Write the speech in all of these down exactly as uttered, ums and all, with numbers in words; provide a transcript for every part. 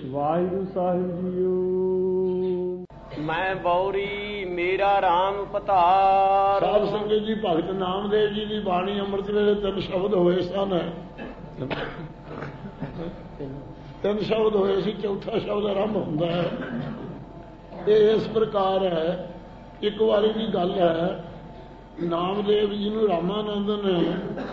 ਵਾਹਿਗੁਰੂ ਸਾਹਿਬ JIO. ਮੈਂ ਬੌਰੀ ਮੇਰਾ ਰਾਮ ਪਤਾਰ। ਸਾਧ ਸੰਗਤ ਜੀ, ਭਗਤ ਨਾਮਦੇਵ ਜੀ ਦੀ ਬਾਣੀ ਅੰਮ੍ਰਿਤ ਵੇਲੇ ਤਿੰਨ ਸ਼ਬਦ ਹੋਏ ਸਨ। ਤਿੰਨ ਸ਼ਬਦ ਹੋਏ ਸੀ, ਚੌਥਾ ਸ਼ਬਦ ਆਰੰਭ ਹੁੰਦਾ ਹੈ। ਇਹ ਇਸ ਪ੍ਰਕਾਰ ਹੈ। ਇੱਕ ਵਾਰੀ ਦੀ ਗੱਲ ਹੈ, ਨਾਮਦੇਵ ਜੀ ਨੂੰ ਰਾਮਾਨੰਦ ਨੇ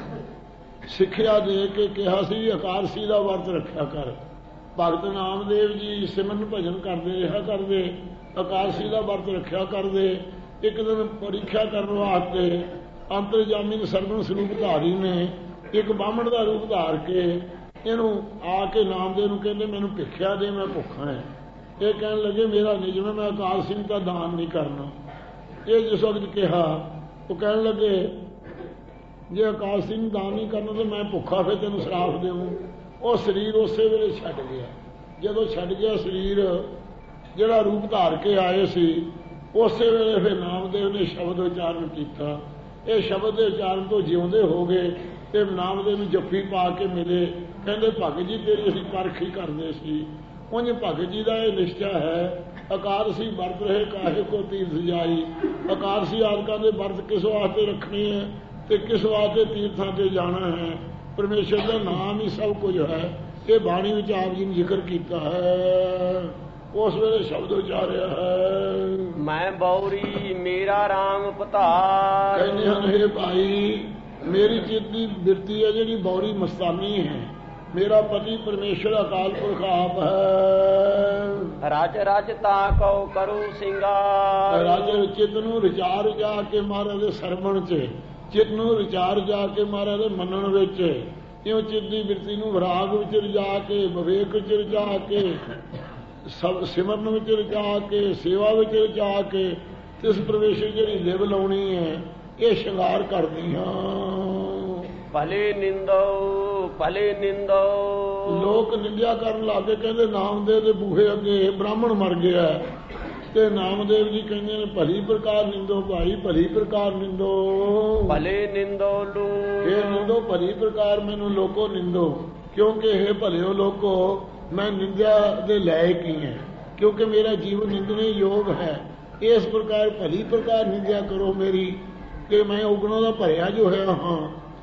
ਸਿੱਖਿਆ ਦੇ ਕੇ ਕਿਹਾ ਸੀ ਵੀ ਇਕਾਦਸ਼ੀ ਦਾ ਵਰਤ ਰੱਖਿਆ ਕਰ। ਭਗਤ ਨਾਮਦੇਵ ਜੀ ਸਿਮਰਨ ਭਜਨ ਕਰਦੇ ਰਿਹਾ ਕਰਦੇ, ਇਕਾਦਸ਼ੀ ਦਾ ਵਰਤ ਰੱਖਿਆ ਕਰਦੇ। ਇੱਕ ਦਿਨ ਪ੍ਰੀਖਿਆ ਕਰਨ ਵਾਸਤੇ ਅੰਤਰਜਾਮੀ ਸਰਵਣ ਸਰੂਪ ਧਾਰੀ ਨੇ ਇੱਕ ਬਾਹਮਣ ਦਾ ਰੂਪ ਧਾਰ ਕੇ ਇਹਨੂੰ ਆ ਕੇ ਨਾਮਦੇਵ ਨੂੰ ਕਹਿੰਦੇ, ਮੈਨੂੰ ਭਿੱਖਿਆ ਦੇ, ਮੈਂ ਭੁੱਖਾ ਹੈ। ਇਹ ਕਹਿਣ ਲੱਗੇ, ਮੇਰਾ ਨਿਯਮ ਹੈ, ਮੈਂ ਇਕਾਦਸ਼ੀ ਦਾ ਦਾਨ ਨਹੀਂ ਕਰਨਾ। ਇਹ ਜਿਸ ਵਕਤ ਕਿਹਾ, ਉਹ ਕਹਿਣ ਲੱਗੇ, ਜੇ ਇਕਾਦਸ਼ੀ ਨੂੰ ਦਾਨ ਨਹੀਂ ਕਰਨਾ ਤਾਂ ਮੈਂ ਭੁੱਖਾ ਫਿਰ ਤੈਨੂੰ ਸ਼ਰਾਪ ਦੇਵਾਂ। ਉਹ ਸਰੀਰ ਉਸੇ ਵੇਲੇ ਛੱਡ ਗਿਆ। ਜਦੋਂ ਛੱਡ ਗਿਆ ਸਰੀਰ, ਜਿਹੜਾ ਰੂਪ ਧਾਰ ਕੇ ਆਏ ਸੀ, ਉਸੇ ਵੇਲੇ ਫਿਰ ਨਾਮਦੇਵ ਨੇ ਸ਼ਬਦ ਉਚਾਰਨ ਕੀਤਾ। ਇਹ ਸ਼ਬਦ ਦੇ ਉਚਾਰਨ ਤੋਂ ਜਿਉਂਦੇ ਹੋ ਗਏ ਤੇ ਨਾਮਦੇਵ ਨੂੰ ਜੱਫੀ ਪਾ ਕੇ ਮਿਲੇ। ਕਹਿੰਦੇ, ਭਗਤ ਜੀ ਤੇਰੀ ਅਸੀਂ ਪਰਖ ਹੀ ਕਰਦੇ ਸੀ। ਉਂਝ ਭਗਤ ਜੀ ਦਾ ਇਹ ਨਿਸ਼ਚਾ ਹੈ, ਇਕਾਦਸ਼ੀ ਵਰਤ ਰਹੇ ਕਾਹੇ ਕੋ ਤੀਰਥ ਜਾਈ। ਇਕਾਦਸ਼ੀ ਆਦਿਕਾਂ ਦੇ ਵਰਤ ਕਿਸ ਵਾਸਤੇ ਰੱਖਣੇ ਹੈ ਤੇ ਕਿਸ ਵਾਸਤੇ ਤੀਰਥਾਂ ਤੇ ਜਾਣਾ ਹੈ। ਪਰਮੇਸ਼ਰ ਦਾ ਨਾਮ ਹੀ ਸਭ ਕੁਝ ਹੈ। ਇਹ ਬਾਣੀ ਵਿੱਚ ਆਪ ਜੀ ਨੇ ਜ਼ਿਕਰ ਕੀਤਾ ਹੈ। ਉਸ ਵੇਲੇ ਸ਼ਬਦ ਉਚਾਰਿਆ ਹੈ, ਮੈਂ ਬੌਰੀ ਮੇਰਾ ਰਾਮ ਪਤਾਰ। ਕਹਿੰਦੇ ਹਨ, ਹੇ ਭਾਈ, ਮੇਰੀ ਚਿੱਤ ਦੀ ਬਿਰਤੀ ਹੈ ਜਿਹੜੀ ਬੌਰੀ ਮਸਤਾਨੀ ਹੈ। ਮੇਰਾ ਪਤੀ ਪਰਮੇਸ਼ਰ ਅਕਾਲ ਪੁਰਖ ਆਪ ਹੈ। ਰਜ ਰਜ ਤਾਂ ਕਉ ਕਰੂ ਸਿੰਗਾਰ। ਰਜ ਚਿੱਤ ਨੂੰ ਰਚਾ ਰਚਾ ਕੇ ਮਹਾਰਾਜ ਦੇ ਸਰਵਣ ਚ, ਚਿੱਤ ਨੂੰ ਰਚਾ ਰਚਾ ਕੇ ਮਹਾਰਾਜ ਦੇ ਮੰਨਣ ਵਿੱਚ, ਇਉਂ ਚਿੱਤ ਦੀ ਬਿਰਤੀ ਨੂੰ ਵਿਰਾਗ ਵਿੱਚ ਰਚਾ ਕੇ, ਵਿਵੇਕ ਵਿੱਚ ਰਚਾ ਕੇ, ਸਭ ਸਿਮਰਨ ਵਿੱਚ ਰਚਾ ਕੇ, ਸੇਵਾ ਵਿੱਚ ਰਚਾ ਕੇ, ਇਸ ਪਰਮੇਸ਼ਰ ਜਿਹੜੀ ਲਿਵ ਲਾਉਣੀ ਹੈ, ਇਹ ਸ਼ਿੰਗਾਰ ਕਰਦੀ ਹਾਂ। ਭਲੇ ਨਿੰਦੋ ਭਲੇ ਨਿੰਦੋ। ਲੋਕ ਨਿੰਦਿਆ ਕਰਨ ਲੱਗੇ, ਕਹਿੰਦੇ ਨਾਮਦੇਵ ਦੇ ਬੂਹੇ ਅੱਗੇ ਬ੍ਰਾਹਮਣ ਮਰ ਗਿਆ। ਤੇ ਨਾਮਦੇਵ ਜੀ ਕਹਿੰਦੇ ਨੇ, ਭਲੀ ਪ੍ਰਕਾਰ ਨਿੰਦੋ ਭਾਈ, ਭਲੀ ਪ੍ਰਕਾਰ ਨਿੰਦੋ। ਭਲੇ ਨਿੰਦੋ ਲੂ। ਇਹ ਨਿੰਦੋ ਭਲੀ ਪ੍ਰਕਾਰ, ਮੈਨੂੰ ਲੋਕੋ ਨਿੰਦੋ, ਕਿਉਂਕਿ ਇਹ ਭਲਿਓ ਲੋਕੋ, ਮੈਂ ਨਿੰਦਿਆ ਦੇ ਲਾਇਕ ਹੀ ਹੈ, ਕਿਉਂਕਿ ਮੇਰਾ ਜੀਵਨ ਨਿੰਦਣੇ ਯੋਗ ਹੈ। ਇਸ ਪ੍ਰਕਾਰ ਭਲੀ ਪ੍ਰਕਾਰ ਨਿੰਦਿਆ ਕਰੋ ਮੇਰੀ, ਕਿ ਮੈਂ ਉਗਣੋਂ ਦਾ ਭਰਿਆ ਜੋ ਹੈ ਹਾਂ,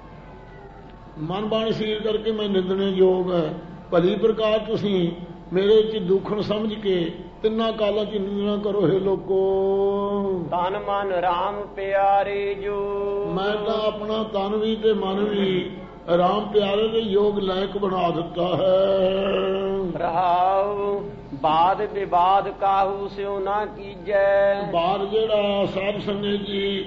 ਮਨ ਬਾਣੀ ਸਰੀਰ ਕਰਕੇ ਮੈਂ ਨਿੰਦਣੇ ਯੋਗ ਹੈ। ਭਲੀ ਪ੍ਰਕਾਰ ਤੁਸੀਂ ਮੇਰੇ ਚ ਦੁੱਖਣ ਸਮਝ ਕੇ ਤਿੰਨਾਂ ਕਾਲਾਂ ਚ ਨਿੰਦਣਾ ਕਰੋ। ਹੈ ਲੋਕੋ, ਤਨ ਮਨ ਰਾਮ ਪਿਆਰੇ ਜੋ। ਮੈਂ ਤਾਂ ਆਪਣਾ ਤਨ ਵੀ ਤੇ ਮਨ ਵੀ ਰਾਮ ਪਿਆਰੇ ਦੇ ਯੋਗ ਲਾਇਕ ਬਣਾ ਦਿੱਤਾ ਹੈ। ਰਹਾਉ ਬਾਦ ਵਿਵਾਦ ਕਾਹੂ ਸਿਉ ਨਾ ਕੀਜੈ। ਬਾਦ ਜਿਹੜਾ ਸਾਧ ਸੰਗਤ ਜੀ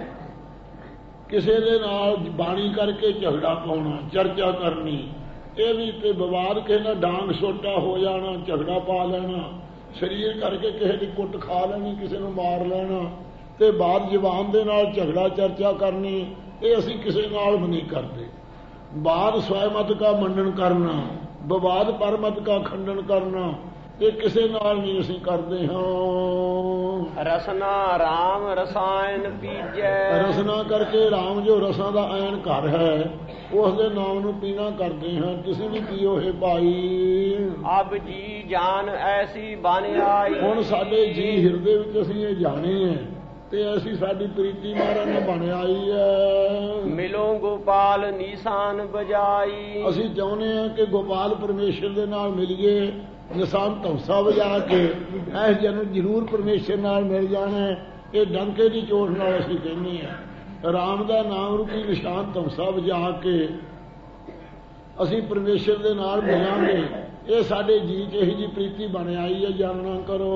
ਕਿਸੇ ਦੇ ਨਾਲ ਬਾਣੀ ਕਰਕੇ ਝਗੜਾ ਪਾਉਣਾ, ਚਰਚਾ ਕਰਨੀ, ਇਹ ਵੀ ਤੇ ਵਿਵਾਦ, ਕਿਸੇ ਨਾਲ ਡਾਂਗ ਸੋਟਾ ਹੋ ਜਾਣਾ, ਝਗੜਾ ਪਾ ਲੈਣਾ, ਸਰੀਰ ਕਰਕੇ ਕਿਸੇ ਦੀ ਕੁੱਟ ਖਾ ਲੈਣੀ, ਕਿਸੇ ਨੂੰ ਮਾਰ ਲੈਣਾ, ਤੇ ਬਾਦ ਜ਼ਬਾਨ ਦੇ ਨਾਲ ਝਗੜਾ ਚਰਚਾ ਕਰਨੀ, ਇਹ ਅਸੀਂ ਕਿਸੇ ਨਾਲ ਵੀ ਨਹੀਂ ਕਰਦੇ। ਬਾਦ ਸਵੈਮਤ ਕਾ ਮੰਡਨ ਕਰਨਾ, ਵਿਵਾਦ ਪਰਮਤ ਕਾ ਖੰਡਨ ਕਰਨਾ, ਇਹ ਕਿਸੇ ਨਾਲ ਨਹੀਂ ਅਸੀਂ ਕਰਦੇ ਹਾਂ। ਰਸਨਾ ਰਾਮ ਰਸਾਇਣ ਪੀਜੈ। ਰਸਨਾ ਕਰਕੇ ਰਾਮ ਜੋ ਰਸਾਂ ਦਾ ਐਨ ਘਰ ਹੈ, ਉਸ ਦੇ ਨਾਮ ਨੂੰ ਪੀਣਾ ਕਰਦੇ ਹਾਂ। ਤੁਸੀਂ ਵੀ ਪੀਓ ਹੈ ਭਾਈ। ਅਬ ਜੀ ਜਾਨ ਐਸੀ ਬਣ ਆਈ। ਹੁਣ ਸਾਡੇ ਜੀ ਹਿਰਦੇ ਵਿੱਚ ਅਸੀਂ ਇਹ ਜਾਣੇ ਹੈ ਤੇ ਐਸੀ ਸਾਡੀ ਪ੍ਰੀਤੀ ਮਹਾਰਾਜ ਨੇ ਬਣ ਆਈ ਹੈ। ਮਿਲੋ ਗੋਪਾਲ ਨਿਸ਼ਾਨ ਬਜਾਈ। ਅਸੀਂ ਚਾਹੁੰਦੇ ਹਾਂ ਕਿ ਗੋਪਾਲ ਪਰਮੇਸ਼ਰ ਦੇ ਨਾਲ ਮਿਲੀਏ, ਨਿਸ਼ਾਨ ਧੌਂਸਾ ਵਜਾ ਕੇ ਇਸ ਜਨਮ ਜ਼ਰੂਰ ਪਰਮੇਸ਼ਰ ਨਾਲ ਮਿਲ ਜਾਣਾ। ਇਹ ਡੰਕੇ ਦੀ ਚੋਟ ਨਾਲ ਅਸੀਂ ਕਹਿੰਦੇ ਹਾਂ, ਰਾਮ ਦਾ ਨਾਮ ਰੂਪੀ ਨਿਸ਼ਾਨ ਧੌਂਸਾ ਵਜਾ ਕੇ ਅਸੀਂ ਪਰਮੇਸ਼ਰ ਦੇ ਨਾਲ ਮਿਲਾਂਗੇ। ਇਹ ਸਾਡੇ ਜੀ ਚ ਇਹੀ ਜੀ ਪ੍ਰੀਤੀ ਬਣ ਆਈ ਹੈ, ਜਾਣਨਾ ਕਰੋ।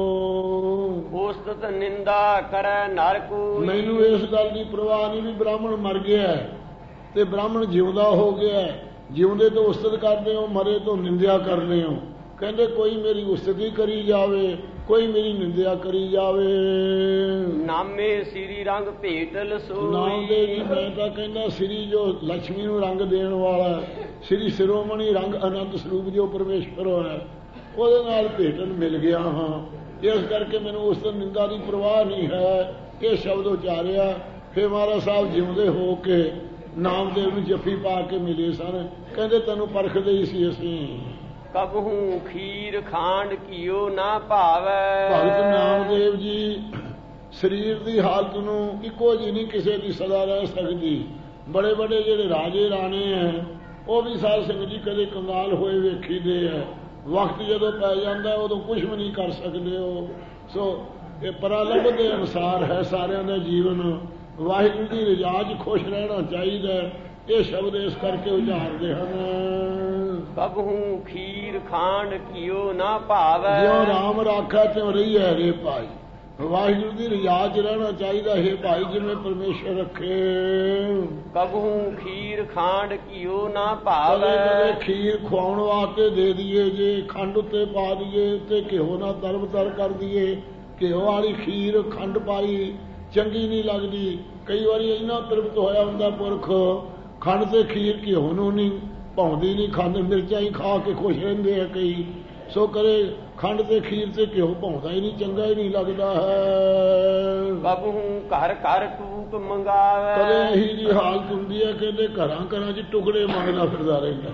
ਉਸਤਤ ਨਿੰਦਾ ਕਰੈ ਨਰ ਕੋਈ। ਮੈਨੂੰ ਇਸ ਗੱਲ ਦੀ ਪਰਵਾਹ ਨਹੀਂ ਵੀ ਬ੍ਰਾਹਮਣ ਮਰ ਗਿਆ ਤੇ ਬ੍ਰਾਹਮਣ ਜਿਉਂਦਾ ਹੋ ਗਿਆ। ਜਿਉਂਦੇ ਤੋਂ ਉਸਤਤ ਕਰਦੇ ਹੋ, ਮਰੇ ਤੋਂ ਨਿੰਦਿਆ ਕਰਦੇ ਹੋ। ਕਹਿੰਦੇ ਕੋਈ ਮੇਰੀ ਉਸਤਤੀ ਕਰੀ ਜਾਵੇ, ਕੋਈ ਮੇਰੀ ਨਿੰਦਿਆ ਕਰੀ ਜਾਵੇ। ਨਾਮੇ ਸ੍ਰੀ ਰੰਗ ਭੇਟਲ ਸੋਈ। ਨਾਮ ਦੇ ਜੀ ਮੈਂ ਤਾਂ ਕਹਿੰਦਾ ਸ੍ਰੀ ਜੋ ਲక్ష్ਮੀ ਨੂੰ ਰੰਗ ਦੇਣ ਵਾਲਾ, ਸ੍ਰੀ ਸਿਰੋਮਣੀ ਰੰਗ ਅਨੰਤ ਸਰੂਪ ਜੋ ਪਰਮੇਸ਼ਰ ਹੈ, ਉਹਦੇ ਨਾਲ ਭੇਟਣ ਮਿਲ ਗਿਆ ਹਾਂ। ਇਸ ਕਰਕੇ ਮੈਨੂੰ ਉਸ ਤੋਂ ਨਿੰਦਾ ਦੀ ਪਰਵਾਹ ਨਹੀਂ ਹੈ। ਇਹ ਸ਼ਬਦ ਉਚਾਰਿਆ, ਫਿਰ ਮਹਾਰਾਜ ਸਾਹਿਬ ਜਿਉਂਦੇ ਹੋ ਕੇ ਨਾਮਦੇਵ ਨੂੰ ਜੱਫੀ ਪਾ ਕੇ ਮਿਲੇ ਸਨ। ਕਹਿੰਦੇ ਤੈਨੂੰ ਪਰਖਦੇ ਹੀ ਸੀ ਅਸੀਂ। ਕਬਹੂ ਖੀਰ ਖਾਂਡ ਕੀਓ ਨਾ ਭਾਵੈ। ਭਗਤ ਨਾਮਦੇਵ ਜੀ ਸਰੀਰ ਦੀ ਹਾਲਤ ਨੂੰ ਇੱਕੋ ਜਿਹੀ ਨਹੀਂ ਕਿਸੇ ਦੀ ਸਦਾ ਰਹਿ ਸਕਦੀ। ਬੜੇ ਬੜੇ ਜਿਹੜੇ ਰਾਜੇ ਰਾਣੇ ਹੈ ਉਹ ਵੀ ਸਾਧ ਸੰਗਤ ਜੀ ਕਦੇ ਕੰਗਾਲ ਹੋਏ ਵੇਖੀਦੇ ਹੈ। ਵਕਤ ਜਦੋਂ ਪੈ ਜਾਂਦਾ ਉਦੋਂ ਕੁਝ ਵੀ ਨਹੀਂ ਕਰ ਸਕਦੇ ਹੋ। ਸੋ ਇਹ ਪਰਾਲੰਬ ਦੇ ਅਨੁਸਾਰ ਹੈ ਸਾਰਿਆਂ ਦਾ ਜੀਵਨ। ਵਾਹਿਗੁਰੂ ਦੀ ਰਜ਼ਾ 'ਚ ਖੁਸ਼ ਰਹਿਣਾ ਚਾਹੀਦਾ। ਇਹ ਸ਼ਬਦ ਇਸ ਕਰਕੇ ਉਚਾਰਦੇ ਹਨ। ਕਬਹੂ ਖੀਰ ਖਾਂਡ ਕੀਓ ਨਾ ਭਾਵੈ। ਜਿਉਂ ਰਾਮ ਰਾਖਾ ਤਿਉਂ ਰਹੀਐ ਰੇ ਭਾਈ। ਵਾਹਿਗੁਰੂ ਦੀ ਰਜ਼ਾ 'ਚ ਰਹਿਣਾ ਚਾਹੀਦਾ ਹੈ ਭਾਈ ਜਿਵੇਂ ਪਰਮੇਸ਼ਰ ਰੱਖੇ। ਕਬਹੂ ਖੀਰ ਖਾਂਡ ਕੀਓ ਨਾ ਕਦੇ ਭਾਵੈ। ਕਦੇ ਖੀਰ ਖਵਾਉਣ ਵਾਸਤੇ ਦੇ ਦਈਏ, ਜੇ ਖੰਡ ਉੱਤੇ ਪਾ ਦਈਏ ਉੱਤੇ ਘਿਓ ਨਾਲ ਤਰਬ ਤਰ ਕਰ ਦਈਏ। ਘਿਓ ਵਾਲੀ ਖੀਰ ਖੰਡ ਪਾਈ ਚੰਗੀ ਨਹੀਂ ਲੱਗਦੀ। ਕਈ ਵਾਰੀ ਇੰਨਾ ਤ੍ਰਿਪਤ ਹੋਇਆ ਹੁੰਦਾ ਪੁਰਖ ਖੰਡ ਤੇ ਖੀਰ ਘਿਓ ਨੂੰ ਨਹੀਂ ਭਾਉਂਦੀ, ਨਹੀਂ ਖਾਂਦੇ, ਮਿਰਚਾਂ ਹੀ ਖਾ ਕੇ ਖੁਸ਼ ਰਹਿੰਦੇ ਆ ਕਈ। ਸੋ ਕਰੇ ਖੰਡ ਤੇ ਖੀਰ ਤੇ ਘਿਓ ਭਾਉਂਦਾ ਹੀ ਨਹੀਂ, ਚੰਗਾ ਹੀ ਨਹੀਂ ਲੱਗਦਾ ਹੈ। ਕਬਹੂ ਘਰ ਘਰ ਟੂਕ ਮੰਗਾਵੈ। ਕਦੇ ਇਹੀ ਜੀ ਹਾਲਤ ਹੁੰਦੀ ਹੈ ਕਹਿੰਦੇ ਘਰਾਂ ਘਰਾਂ 'ਚ ਟੁਕੜੇ ਮੰਗਦਾ ਫਿਰਦਾ ਰਹਿੰਦਾ,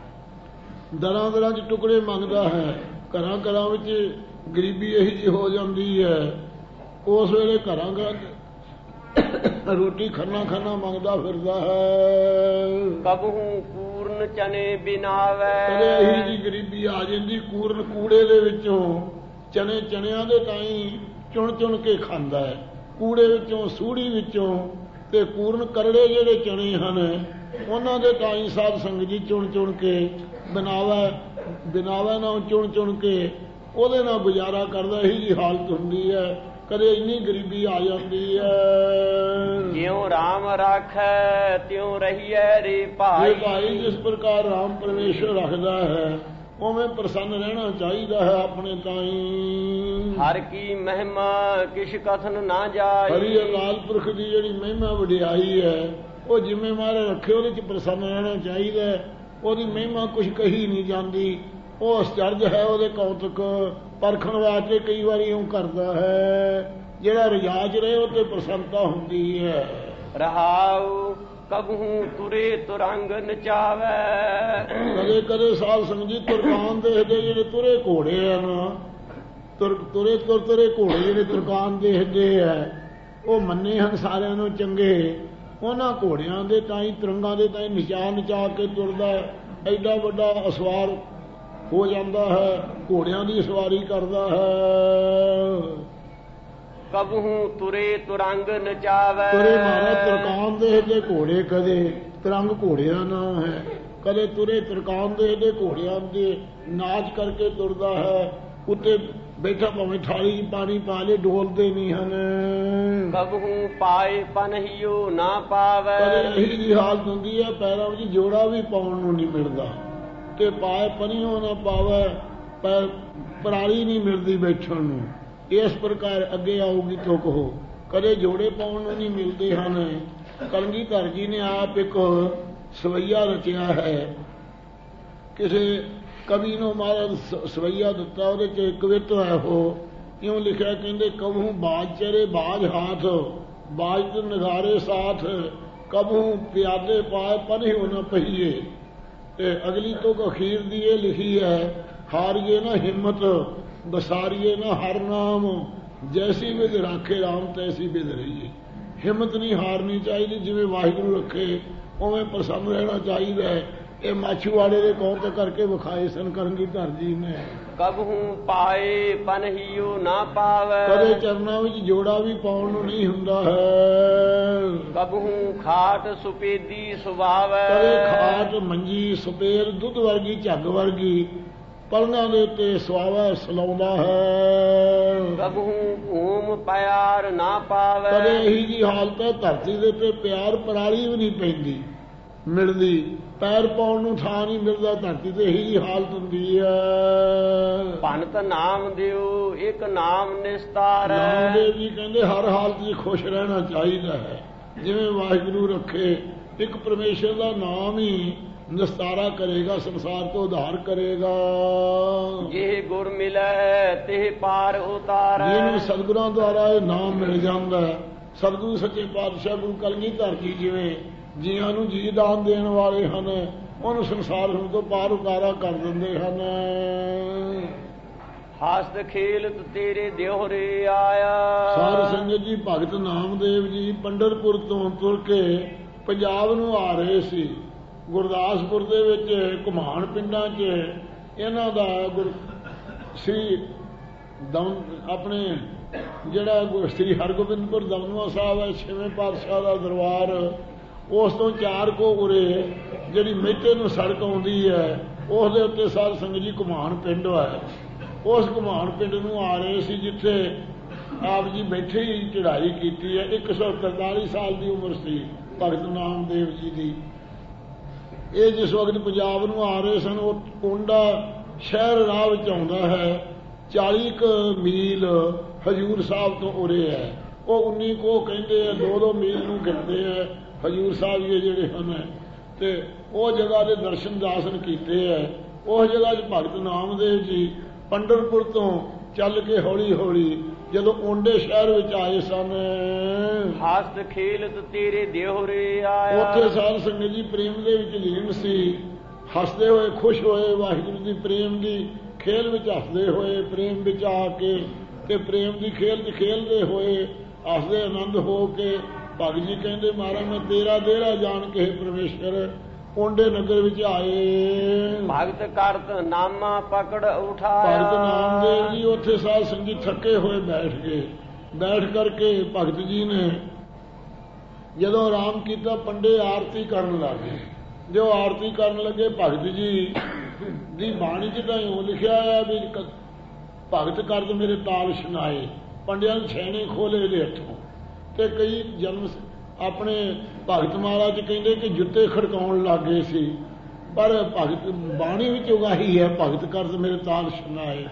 ਦਰਾਂ ਦਰਾਂ 'ਚ ਟੁਕੜੇ ਮੰਗਦਾ ਹੈ। ਘਰਾਂ ਘਰਾਂ ਵਿੱਚ ਗਰੀਬੀ ਇਹੀ ਜੀ ਹੋ ਜਾਂਦੀ ਹੈ। ਉਸ ਵੇਲੇ ਘਰਾਂ ਘਰਾਂ ਰੋਟੀ ਖੰਨਾ ਖੰਨਾ ਮੰਗਦਾ ਫਿਰਦਾ ਹੈ। ਕਬਹੂ ਪੂਰਨ ਚਨੇ ਬਿਨਾਵੈ। ਕਦੇ ਇਹੀ ਜੀ ਗਰੀਬੀ ਆ ਜਾਂਦੀ ਕੂਰਨ ਕੂੜੇ ਦੇ ਵਿੱਚੋਂ ਚਨੇ ਚਨਿਆਂ ਦੇ ਤਾਈਂ ਚੁਣ ਚੁਣ ਕੇ ਖਾਂਦਾ ਹੈ। ਕੂੜੇ ਵਿੱਚੋਂ ਸੂੜੀ ਵਿੱਚੋਂ ਤੇ ਪੂਰਨ ਕਰੜੇ ਜਿਹੜੇ ਚਣੇ ਹਨ ਉਹਨਾਂ ਦੇ ਤਾਈਂ ਸਾਧ ਸੰਗਤ ਜੀ ਚੁਣ ਚੁਣ ਕੇ ਬਣਾਵਾ ਬਣਾਵਾ ਨਾਲ ਚੁਣ ਚੁਣ ਕੇ ਉਹਦੇ ਨਾਲ ਗੁਜ਼ਾਰਾ ਕਰਦਾ। ਇਹੀ ਜੀ ਹਾਲਤ ਹੁੰਦੀ ਹੈ। ਕਦੇ ਇੰਨੀ ਗਰੀਬੀ ਆ ਜਾਂਦੀ ਹੈ। ਜਿਉਂ ਰਾਮ ਰਾਖੈ ਤਿਉਂ ਰਹੀਐ ਰੇ ਭਾਈ। ਭਾਈ ਜਿਸ ਪ੍ਰਕਾਰ ਰਾਮ ਪਰਮੇਸ਼ਰ ਰੱਖਦਾ ਹੈ ਉਵੇਂ ਪ੍ਰਸੰਨ ਰਹਿਣਾ ਚਾਹੀਦਾ ਹੈ ਆਪਣੇ ਤਾਈਂ। ਹਰ ਕੀ ਮਹਿਮਾ ਕਿਛ ਕਥਨ ਨਾ ਜਾਈ। ਹਰੀ ਅਕਾਲ ਪੁਰਖ ਦੀ ਜਿਹੜੀ ਮਹਿਮਾ ਵਡਿਆਈ ਹੈ ਉਹ ਜਿਵੇਂ ਮਾਰੇ ਰੱਖੇ ਉਹਦੇ 'ਚ ਪ੍ਰਸੰਨ ਰਹਿਣਾ ਚਾਹੀਦਾ। ਉਹਦੀ ਮਹਿਮਾ ਕੁਛ ਕਹੀ ਨਹੀਂ ਜਾਂਦੀ। ਉਹ ਅਸਚਰਜ ਹੈ ਉਹਦੇ ਕੌਤਕ ਪਰਖਣ ਵਾਸਤੇ ਕਈ ਵਾਰੀ ਉਹ ਕਰਦਾ ਹੈ। ਜਿਹੜਾ ਰਿਆਜ਼ ਰਹੇ ਉਹ ਤੇ ਪ੍ਰਸੰਨਤਾ ਹੁੰਦੀ ਹੈ। ਰਹਾਉ ਕਬਹੂ ਤੁਰੇ ਤੁਰੰਗ ਨਚਾਵੈ। ਕਦੇ ਕਦੇ ਸਾਧ ਸੰਗਤ ਜੀ ਤੁਰਕਾਨ ਦੇਖਦੇ ਜਿਹੜੇ ਤੁਰੇ ਘੋੜੇ ਹਨ, ਤੁਰ ਤੁਰੇ ਤੁਰ ਤੁਰੇ ਘੋੜੇ ਜਿਹੜੇ ਤੁਰਕਾਨ ਦੇਖਦੇ ਹੈ ਉਹ ਮੰਨੇ ਹਨ ਸਾਰਿਆਂ ਨੂੰ ਚੰਗੇ। ਉਹਨਾਂ ਘੋੜਿਆਂ ਦੇ ਤਾਈਂ ਤਿਰੰਗਾਂ ਦੇ ਤਾਈਂ ਨਚਾ ਨਚਾ ਕੇ ਤੁਰਦਾ। ਐਡਾ ਵੱਡਾ ਅਸਵਾਰ ਹੋ ਜਾਂਦਾ ਹੈ, ਘੋੜਿਆਂ ਦੀ ਸਵਾਰੀ ਕਰਦਾ ਹੈ। ਕਬਹੂ ਤੁਰੇ ਤੁਰੰਗ ਨਚਾਵੈ। ਤੁਰੇ ਮਾਰਾ ਤੁਰਕਾਨ ਦੇਖਦੇ ਘੋੜੇ ਕਦੇ ਤਿਰੰਗ ਘੋੜਿਆਂ ਨਾਲ ਹੈ। ਕਦੇ ਤੁਰੇ ਤੁਰਕਾਨ ਦੇਖਦੇ ਘੋੜਿਆਂ ਦੇ ਨਾਚ ਕਰਕੇ ਤੁਰਦਾ ਹੈ। ਉੱਤੇ ਬੈਠਾ ਭਾਵੇਂ ਥਾਲੀ 'ਚ ਪਾਣੀ ਪਾ ਲੇ ਡੋਲਦੇ ਨਹੀਂ ਹਨ। ਕਬਹੂ ਪਾਏ ਪਨਹੀਓ ਨਾ ਪਾਵੈ। ਕਦੇ ਇਹੀ ਜਿਹੀ ਹਾਲਤ ਹੁੰਦੀ ਹੈ ਪੈਰਾਂ ਵਿੱਚ ਜੋੜਾ ਵੀ ਪਾਉਣ ਨੂੰ ਨਹੀਂ ਮਿਲਦਾ ਤੇ ਪਾਏ ਪਨੀਓ ਨਾ ਪਾਵੇ, ਪਰ ਪਰਾਲੀ ਨਹੀਂ ਮਿਲਦੀ ਬੈਠਣ ਨੂੰ। ਇਸ ਪ੍ਰਕਾਰ ਅੱਗੇ ਆਊਗੀ ਤੁਕ ਹੋ। ਕਦੇ ਜੋੜੇ ਪਾਉਣ ਨੂੰ ਨਹੀਂ ਮਿਲਦੇ ਹਨ। ਕਲਗੀਧਰ ਜੀ ਨੇ ਆਪ ਇੱਕ ਸਵਈਆ ਰਚਿਆ ਹੈ। ਕਿਸੇ ਕਵੀ ਨੂੰ ਮਹਾਰਾਜ ਸਵਈਆ ਦਿੱਤਾ, ਉਹਦੇ 'ਚ ਇੱਕ ਕਵਿਤ ਹੈ ਉਹ ਇਉਂ ਲਿਖਿਆ ਕਹਿੰਦੇ ਕਬਹੂ ਬਾਜ ਚਰੇ ਬਾਜ ਹਾਥ ਬਾਜ ਤੇ ਨਗਾਰੇ ਸਾਥ ਕਬਹੂ ਪਿਆਦੇ ਪਾਏ ਪਨਿਓ ਨਾ ਪਹੀਏ। ਤੇ ਅਗਲੀ ਤੁਕ ਅਖੀਰ ਦੀ ਇਹ ਲਿਖੀ ਹੈ ਹਾਰੀਏ ਨਾ ਹਿੰਮਤ ਬਸਾਰੀਏ ਨਾ ਹਰ ਨਾਮ ਜੈਸੀ ਵਿਦ ਰਾਖੇ ਰਾਮ ਤੈਸੀ ਵਿਦ ਰਹੀਏ। ਹਿੰਮਤ ਨਹੀਂ ਹਾਰਨੀ ਚਾਹੀਦੀ, ਜਿਵੇਂ ਵਾਹਿਗੁਰੂ ਰੱਖੇ ਉਵੇਂ ਪ੍ਰਸੰਨ ਰਹਿਣਾ ਚਾਹੀਦਾ ਹੈ। ਇਹ ਮਾਛੂਵਾੜੇ ਦੇ ਕੌਰ ਤੇ ਕਰਕੇ ਵਿਖਾਏ ਸਨ ਕਲਗੀਧਰ ਜੀ ਨੇ। ਕਬਹੂ ਪਾਏ ਪਨਹੀਓ ਨਾ ਪਾਵੈ। ਕਦੇ ਚਰਨਾਂ ਵਿੱਚ ਜੋੜਾ ਵੀ ਪਾਉਣ ਨੂੰ ਨਹੀਂ ਹੁੰਦਾ ਹੈ। ਕਬਹੂ ਖਾਟ ਸੁਪੇਦੀ ਸੁਭਾਵੈ। ਕਦੇ ਖਾਟ ਮੰਜੀ ਸੁਪੇਰ ਦੁੱਧ ਵਰਗੀ ਝੱਗ ਵਰਗੀ ਪਲੰਘਾਂ ਦੇ ਉੱਤੇ ਸੁਆਵਾ ਸਲਾਉਂਦਾ ਹੈ। ਕਬਹੂ ਭੂਮ ਪਿਆਰ ਨਾ ਪਾਵੈ। ਕਦੇ ਇਹੀ ਜੀ ਹਾਲਤ ਹੈ ਧਰਤੀ ਦੇ ਉੱਤੇ ਪਿਆਰ ਪਰਾਲੀ ਵੀ ਨਹੀਂ ਪੈਂਦੀ ਮਿਲਦੀ, ਪੈਰ ਪਾਉਣ ਨੂੰ ਥਾਂ ਨਹੀਂ ਮਿਲਦਾ ਧਰਤੀ ਤੇ। ਇਹੀ ਜੀ ਹਾਲਤ ਹੁੰਦੀ ਹੈ। ਭੰਤ ਨਾਮ ਦਿਓ ਇੱਕ ਨਾਮ ਨਿਸਤਾਰ। ਨਾਮਦੇਵ ਜੀ ਕਹਿੰਦੇ ਹਰ ਹਾਲਤ 'ਚ ਖੁਸ਼ ਰਹਿਣਾ ਚਾਹੀਦਾ ਹੈ। ਜਿਵੇਂ ਵਾਹਿਗੁਰੂ ਰੱਖੇ ਇੱਕ ਪਰਮੇਸ਼ਰ ਦਾ ਨਾਮ ਹੀ ਨਿਸਤਾਰਾ ਕਰੇਗਾ, ਸੰਸਾਰ ਤੋਂ ਉਧਾਰ ਕਰੇਗਾ। ਜੇ ਗੁਰ ਮਿਲੈ ਤੇ ਪਾਰ ਉਤਾਰੈ। ਜਿਹਨੂੰ ਸਤਿਗੁਰਾਂ ਦੁਆਰਾ ਇਹ ਨਾਮ ਮਿਲ ਜਾਂਦਾ ਹੈ। ਸਤਿਗੁਰੂ ਸੱਚੇ ਪਾਤਸ਼ਾਹ ਗੁਰੂ ਕਲਗੀਧਰ ਜੀ ਜਿਵੇਂ ਜੀਆਂ ਨੂੰ ਜੀ ਦਾਨ ਦੇਣ ਵਾਲੇ ਹਨ, ਉਹਨੂੰ ਸੰਸਾਰ ਹੁਣ ਤੋਂ ਪਾਰ ਉਤਾਰਾ ਕਰ ਦਿੰਦੇ ਹਨ। ਹਸਤ ਖੇਲਤ ਤੇਰੇ ਦਿਹੁਰੇ ਆਇਆ। ਸਾਧ ਸੰਗਤ ਜੀ, ਭਗਤ ਨਾਮਦੇਵ ਜੀ ਪੰਡਰਪੁਰ ਤੋਂ ਤੁਰ ਕੇ ਪੰਜਾਬ ਨੂੰ ਆ ਰਹੇ ਸੀ। ਗੁਰਦਾਸਪੁਰ ਦੇ ਵਿੱਚ ਘੁਮਾਣ ਪਿੰਡਾਂ 'ਚ ਇਹਨਾਂ ਦਾ ਗੁਰ ਸ੍ਰੀ ਦਮ ਆਪਣੇ ਜਿਹੜਾ ਸ੍ਰੀ ਹਰਗੋਬਿੰਦਪੁਰ ਦਮਦਮਾ ਸਾਹਿਬ ਹੈ, ਛੇਵੇਂ ਪਾਤਸ਼ਾਹ ਦਾ ਦਰਬਾਰ, ਉਸ ਤੋਂ ਚਾਰ ਕੋ ਉਰੇ ਜਿਹੜੀ ਮੇਟੇ ਨੂੰ ਸੜਕ ਆਉਂਦੀ ਹੈ, ਉਸ ਦੇ ਉੱਤੇ ਸਾਧ ਸੰਗਤ ਜੀ ਘੁਮਾਣ ਪਿੰਡ ਹੈ। ਉਸ ਘੁਮਾਣ ਪਿੰਡ ਨੂੰ ਆ ਰਹੇ ਸੀ, ਜਿੱਥੇ ਆਪ ਜੀ ਬੈਠੇ ਹੀ ਚੜ੍ਹਾਈ ਕੀਤੀ ਹੈ। ਇੱਕ ਸੌ ਤਰਤਾਲੀ ਸਾਲ ਦੀ ਉਮਰ ਸੀ ਭਗਤ ਨਾਮਦੇਵ ਜੀ ਦੀ। ਇਹ ਜਿਸ ਵਕਤ ਪੰਜਾਬ ਨੂੰ ਆ ਰਹੇ ਸਨ, ਉਹ ਕੋਂਡਾ ਸ਼ਹਿਰ ਰਾਹ ਵਿੱਚ ਆਉਂਦਾ ਹੈ। ਚਾਲੀ ਕੁ ਮੀਲ ਹਜ਼ੂਰ ਸਾਹਿਬ ਤੋਂ ਉਰੇ ਹੈ। ਉਹ ਉੱਨੀ ਕੋ ਕਹਿੰਦੇ ਆ, ਦੋ ਦੋ ਮੀਲ ਨੂੰ ਗਿਣਦੇ ਆ ਹਜ਼ੂਰ ਸਾਹਿਬ ਇਹ ਜਿਹੜੇ ਹਨ। ਤੇ ਉਹ ਜਗ੍ਹਾ ਦੇ ਦਰਸ਼ਨ ਦਾਸਨ ਕੀਤੇ ਹੈ। ਉਸ ਜਗ੍ਹਾ 'ਚ ਭਗਤ ਨਾਮਦੇਵ ਜੀ ਪੰਡਰਪੁਰ ਤੋਂ ਚੱਲ ਕੇ ਹੌਲੀ ਹੌਲੀ ਜਦੋਂ ਓਂਡੇ ਸ਼ਹਿਰ ਵਿੱਚ ਆਏ ਸਨ। ਹਸਤ ਖੇਲਤ ਤੇਰੇ ਦਿਹੁਰੇ ਆਇਆ। ਉੱਥੇ ਸਾਧ ਸੰਗਤ ਜੀ ਪ੍ਰੇਮ ਦੇ ਵਿੱਚ ਲੀਨ ਸੀ, ਹੱਸਦੇ ਹੋਏ ਖੁਸ਼ ਹੋਏ, ਵਾਹਿਗੁਰੂ ਦੀ ਪ੍ਰੇਮ ਦੀ ਖੇਲ ਵਿੱਚ ਹੱਸਦੇ ਹੋਏ, ਪ੍ਰੇਮ ਵਿੱਚ ਆ ਕੇ ਤੇ ਪ੍ਰੇਮ ਦੀ ਖੇਲ 'ਚ ਖੇਲਦੇ ਹੋਏ ਹੱਸਦੇ ਆਨੰਦ ਹੋ ਕੇ ਭਗਤ ਜੀ ਕਹਿੰਦੇ, ਮਹਾਰਾਜ ਮੈਂ ਤੇਰਾ ਦੇਰਾ ਜਾਣ ਕੇ ਪਰਮੇਸ਼ਰ ਓਂਡੇ ਨਗਰ ਵਿੱਚ ਆਏ। ਭਗਤ ਕਰਤ ਨਾਮਾ ਪਕੜ ਉਠਾਇਆ। ਭਗਤ ਨਾਮਦੇਵ ਜੀ ਉੱਥੇ ਸਾਧ ਸੰਗਤ ਥੱਕੇ ਹੋਏ ਬੈਠ ਗਏ। ਬੈਠ ਕਰਕੇ ਭਗਤ ਜੀ ਨੇ ਜਦੋਂ ਆਰਾਮ ਕੀਤਾ, ਪੰਡੇ ਆਰਤੀ ਕਰਨ ਲੱਗੇ। ਜੋ ਆਰਤੀ ਕਰਨ ਲੱਗੇ, ਭਗਤ ਜੀ ਦੀ ਬਾਣੀ 'ਚ ਤਾਂ ਇਉਂ ਲਿਖਿਆ ਹੈ ਵੀ ਭਗਤ ਕਰਤ ਮੇਰੇ ਤਾਲ ਸੁਣਾਏ, ਪੰਡਿਆਂ ਨੇ ਛੈਣੇ ਖੋਲੇ ਇਹਦੇ ਹੱਥੋਂ। ਤੇ ਕਈ ਜਨਮ ਆਪਣੇ ਭਗਤ ਮਾਲਾ 'ਚ ਕਹਿੰਦੇ ਕਿ ਜੁੱਤੇ ਖੜਕਾਉਣ ਲੱਗ ਗਏ ਸੀ, ਪਰ ਭਗਤ ਬਾਣੀ ਵਿੱਚ ਉਗਾਹੀ ਹੈ ਭਗਤ ਕਰਤ ਮੇਰੇ ਤਾਲ ਸੁਣਾਏ।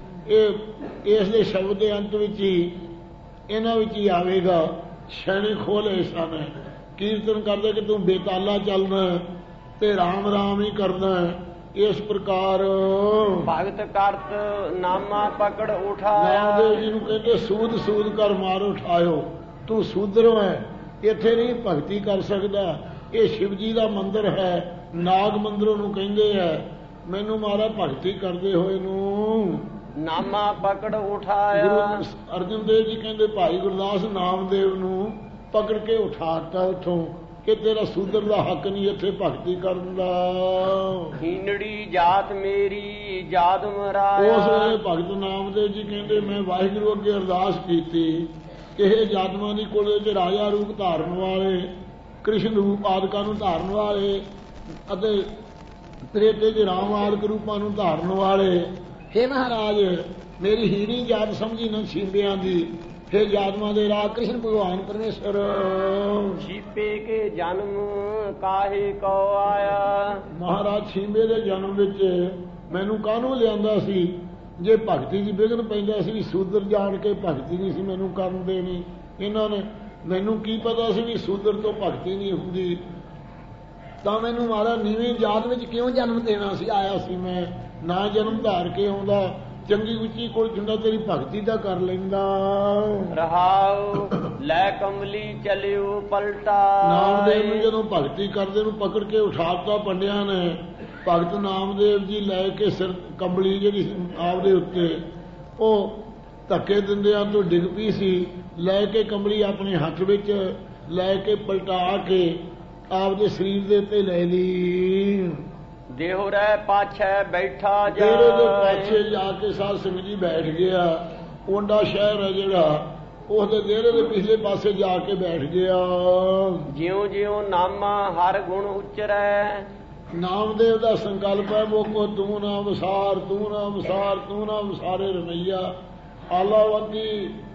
ਇਹ ਇਸ ਦੇ ਸ਼ਬਦ ਦੇ ਅੰਤ ਵਿੱਚ ਹੀ ਇਹਨਾਂ ਵਿੱਚ ਹੀ ਆਵੇਗਾ, ਛੈਣੇ ਖੋਲੇ ਸਨ। ਕੀਰਤਨ ਕਰਦੇ ਕਿ ਤੂੰ ਬੇਤਾਲਾ ਚੱਲਣਾ ਤੇ ਰਾਮ ਰਾਮ ਹੀ ਕਰਨਾ। ਇਸ ਪ੍ਰਕਾਰ ਭਗਤ ਕਰਤ ਨਾਮਾ ਪਕੜ ਉਠਾਇਆ। ਨਾਮਦੇਵ ਜੀ ਨੂੰ ਕਹਿੰਦੇ ਸੂਦ ਸੂਦ ਕਰ ਮਾਰ ਉਠਾਇਓ, ਤੂੰ ਸੂਦਰੋਂ ਹੈ, ਇੱਥੇ ਨਹੀਂ ਭਗਤੀ ਕਰ ਸਕਦਾ। ਇਹ ਸ਼ਿਵ ਜੀ ਦਾ ਮੰਦਿਰ ਹੈ, ਨਾਗ ਮੰਦਿਰ ਨੂੰ ਕਹਿੰਦੇ ਹੈ। ਮੈਨੂੰ ਮਾਰਾ ਭਗਤੀ ਕਰਦੇ ਹੋਏ ਨੂੰ ਨਾਮਾ ਪਕੜ ਉਠਾਇਆ। ਗੁਰੂ ਅਰਜਨ ਦੇਵ ਜੀ ਕਹਿੰਦੇ ਭਾਈ ਗੁਰਦਾਸ ਨਾਮਦੇਵ ਨੂੰ ਪਕੜ ਕੇ ਉਠਾਤਾ ਉੱਥੋਂ ਕਿ ਤੇਰਾ ਸੂਦਰ ਦਾ ਹੱਕ ਨਹੀਂ ਇੱਥੇ ਭਗਤੀ ਕਰਨ ਦਾ। ਹੀਨੜੀ ਜਾਤ ਮੇਰੀ ਜਾਦ ਮਰਾਇਆ। ਉਸ ਵੇਲੇ ਭਗਤ ਨਾਮਦੇਵ ਜੀ ਕਹਿੰਦੇ ਮੈਂ ਵਾਹਿਗੁਰੂ ਅੱਗੇ ਅਰਦਾਸ ਕੀਤੀ ਕਿ ਇਹ ਜਾਦਮਾਂ ਦੀ ਕੋਲੇ 'ਚ ਰਾਜਾ ਰੂਪ ਧਾਰਨ ਵਾਲੇ, ਕ੍ਰਿਸ਼ਨ ਰੂਪ ਆਦਿਕਾਂ ਨੂੰ ਧਾਰਨ ਵਾਲੇ ਅਤੇ ਤ੍ਰੇਤੇ 'ਚ ਰਾਮ ਆਦਿਕ ਰੂਪਾਂ ਨੂੰ ਧਾਰਨ ਵਾਲੇ, ਹੇ ਮਹਾਰਾਜ ਮੇਰੀ ਹੀਣੀ ਜਾਤ ਸਮਝੀ ਨਾ ਛੀਂਬਿਆਂ ਦੀ, ਹੇ ਜਾਦਮਾਂ ਦੇ ਰਾਜ ਕ੍ਰਿਸ਼ਨ ਭਗਵਾਨ ਪਰਮੇਸ਼ਰ। ਛੀਪੇ ਕੇ ਜਨਮ ਕਾਹੇ ਕੋ ਆਇਆ। ਮਹਾਰਾਜ ਛੀਂਬੇ ਦੇ ਜਨਮ ਵਿੱਚ ਮੈਨੂੰ ਕਾਹਨੂੰ ਲਿਆਂਦਾ ਸੀ? ਜੇ ਭਗਤੀ ਦੀ ਵਿਘਨ ਪੈਂਦਾ ਸੀ, ਸੂਦਰ ਜਾਣ ਕੇ ਭਗਤੀ ਨਹੀਂ ਸੀ ਮੈਨੂੰ ਕਰਨ ਦੇਣੀ ਇਹਨਾਂ ਨੇ। ਮੈਨੂੰ ਕੀ ਪਤਾ ਸੀ ਵੀ ਸੂਦਰ ਤੋਂ ਭਗਤੀ ਨਹੀਂ ਹੁੰਦੀ, ਤਾਂ ਮੈਨੂੰ ਮਹਾਰਾਜ ਨੀਵੀਂ ਜਾਤ ਵਿੱਚ ਕਿਉਂ ਜਨਮ ਦੇਣਾ ਸੀ? ਆਇਆ ਸੀ ਮੈਂ, ਨਾ ਜਨਮ ਧਾਰ ਕੇ ਆਉਂਦਾ, ਚੰਗੀ ਉੱਚੀ ਕੋਲ ਚੁੰਡਾ ਤੇਰੀ ਭਗਤੀ ਦਾ ਕਰ ਲੈਂਦਾ। ਰਹਾਉ ਲੈ ਕਮਲੀ ਚਲਿਓ ਪਲਟਾ। ਨਾਮਦੇਵ ਨੂੰ ਜਦੋਂ ਭਗਤੀ ਕਰਦੇ ਨੂੰ ਪਕੜ ਕੇ ਉਠਾਤਾ ਪੰਡਿਆਂ ਨੇ, ਭਗਤ ਨਾਮਦੇਵ ਜੀ ਲੈ ਕੇ ਸਿਰ ਕੰਬਲੀ ਜਿਹੜੀ ਆਪਦੇ ਉੱਤੇ ਉਹ ਧੱਕੇ ਦਿੰਦਿਆਂ ਤੋਂ ਡਿੱਗ ਪਈ ਸੀ, ਲੈ ਕੇ ਕੰਬਲੀ ਆਪਣੇ ਹੱਥ ਵਿੱਚ ਲੈ ਕੇ ਪਲਟਾ ਕੇ ਆਪਦੇ ਸਰੀਰ ਦੇ ਉੱਤੇ ਲੈ ਲਈ। ਦੇਹੁਰੇ ਪਾਛੇ ਬੈਠਾ ਜਾ। ਦੇਹੁਰੇ ਦੇ ਪਾਛੇ ਜਾ ਕੇ ਸਾਧ ਸੰਗਤ ਜੀ ਬੈਠ ਗਿਆ। ਓਂਡਾ ਸ਼ਹਿਰ ਹੈ ਜਿਹੜਾ, ਉਹਦੇ ਦੇਹੁਰੇ ਦੇ ਪਿਛਲੇ ਪਾਸੇ ਜਾ ਕੇ ਬੈਠ ਗਿਆ। ਜਿਉਂ ਜਿਉਂ ਨਾਮਾ ਹਰ ਗੁਣ ਉਚਰੈ। ਨਾਮਦੇਵ ਦਾ ਸੰਕਲਪ ਹੈ ਮੋਕੋ ਤੂੰ ਨਾ ਵਿਸਾਰ, ਤੂੰ ਨਾ ਵਿਸਾਰ, ਤੂੰ ਨਾ ਵਿਸਾਰੇ ਰਮਈਆ। ਆਲਾਵਤੀ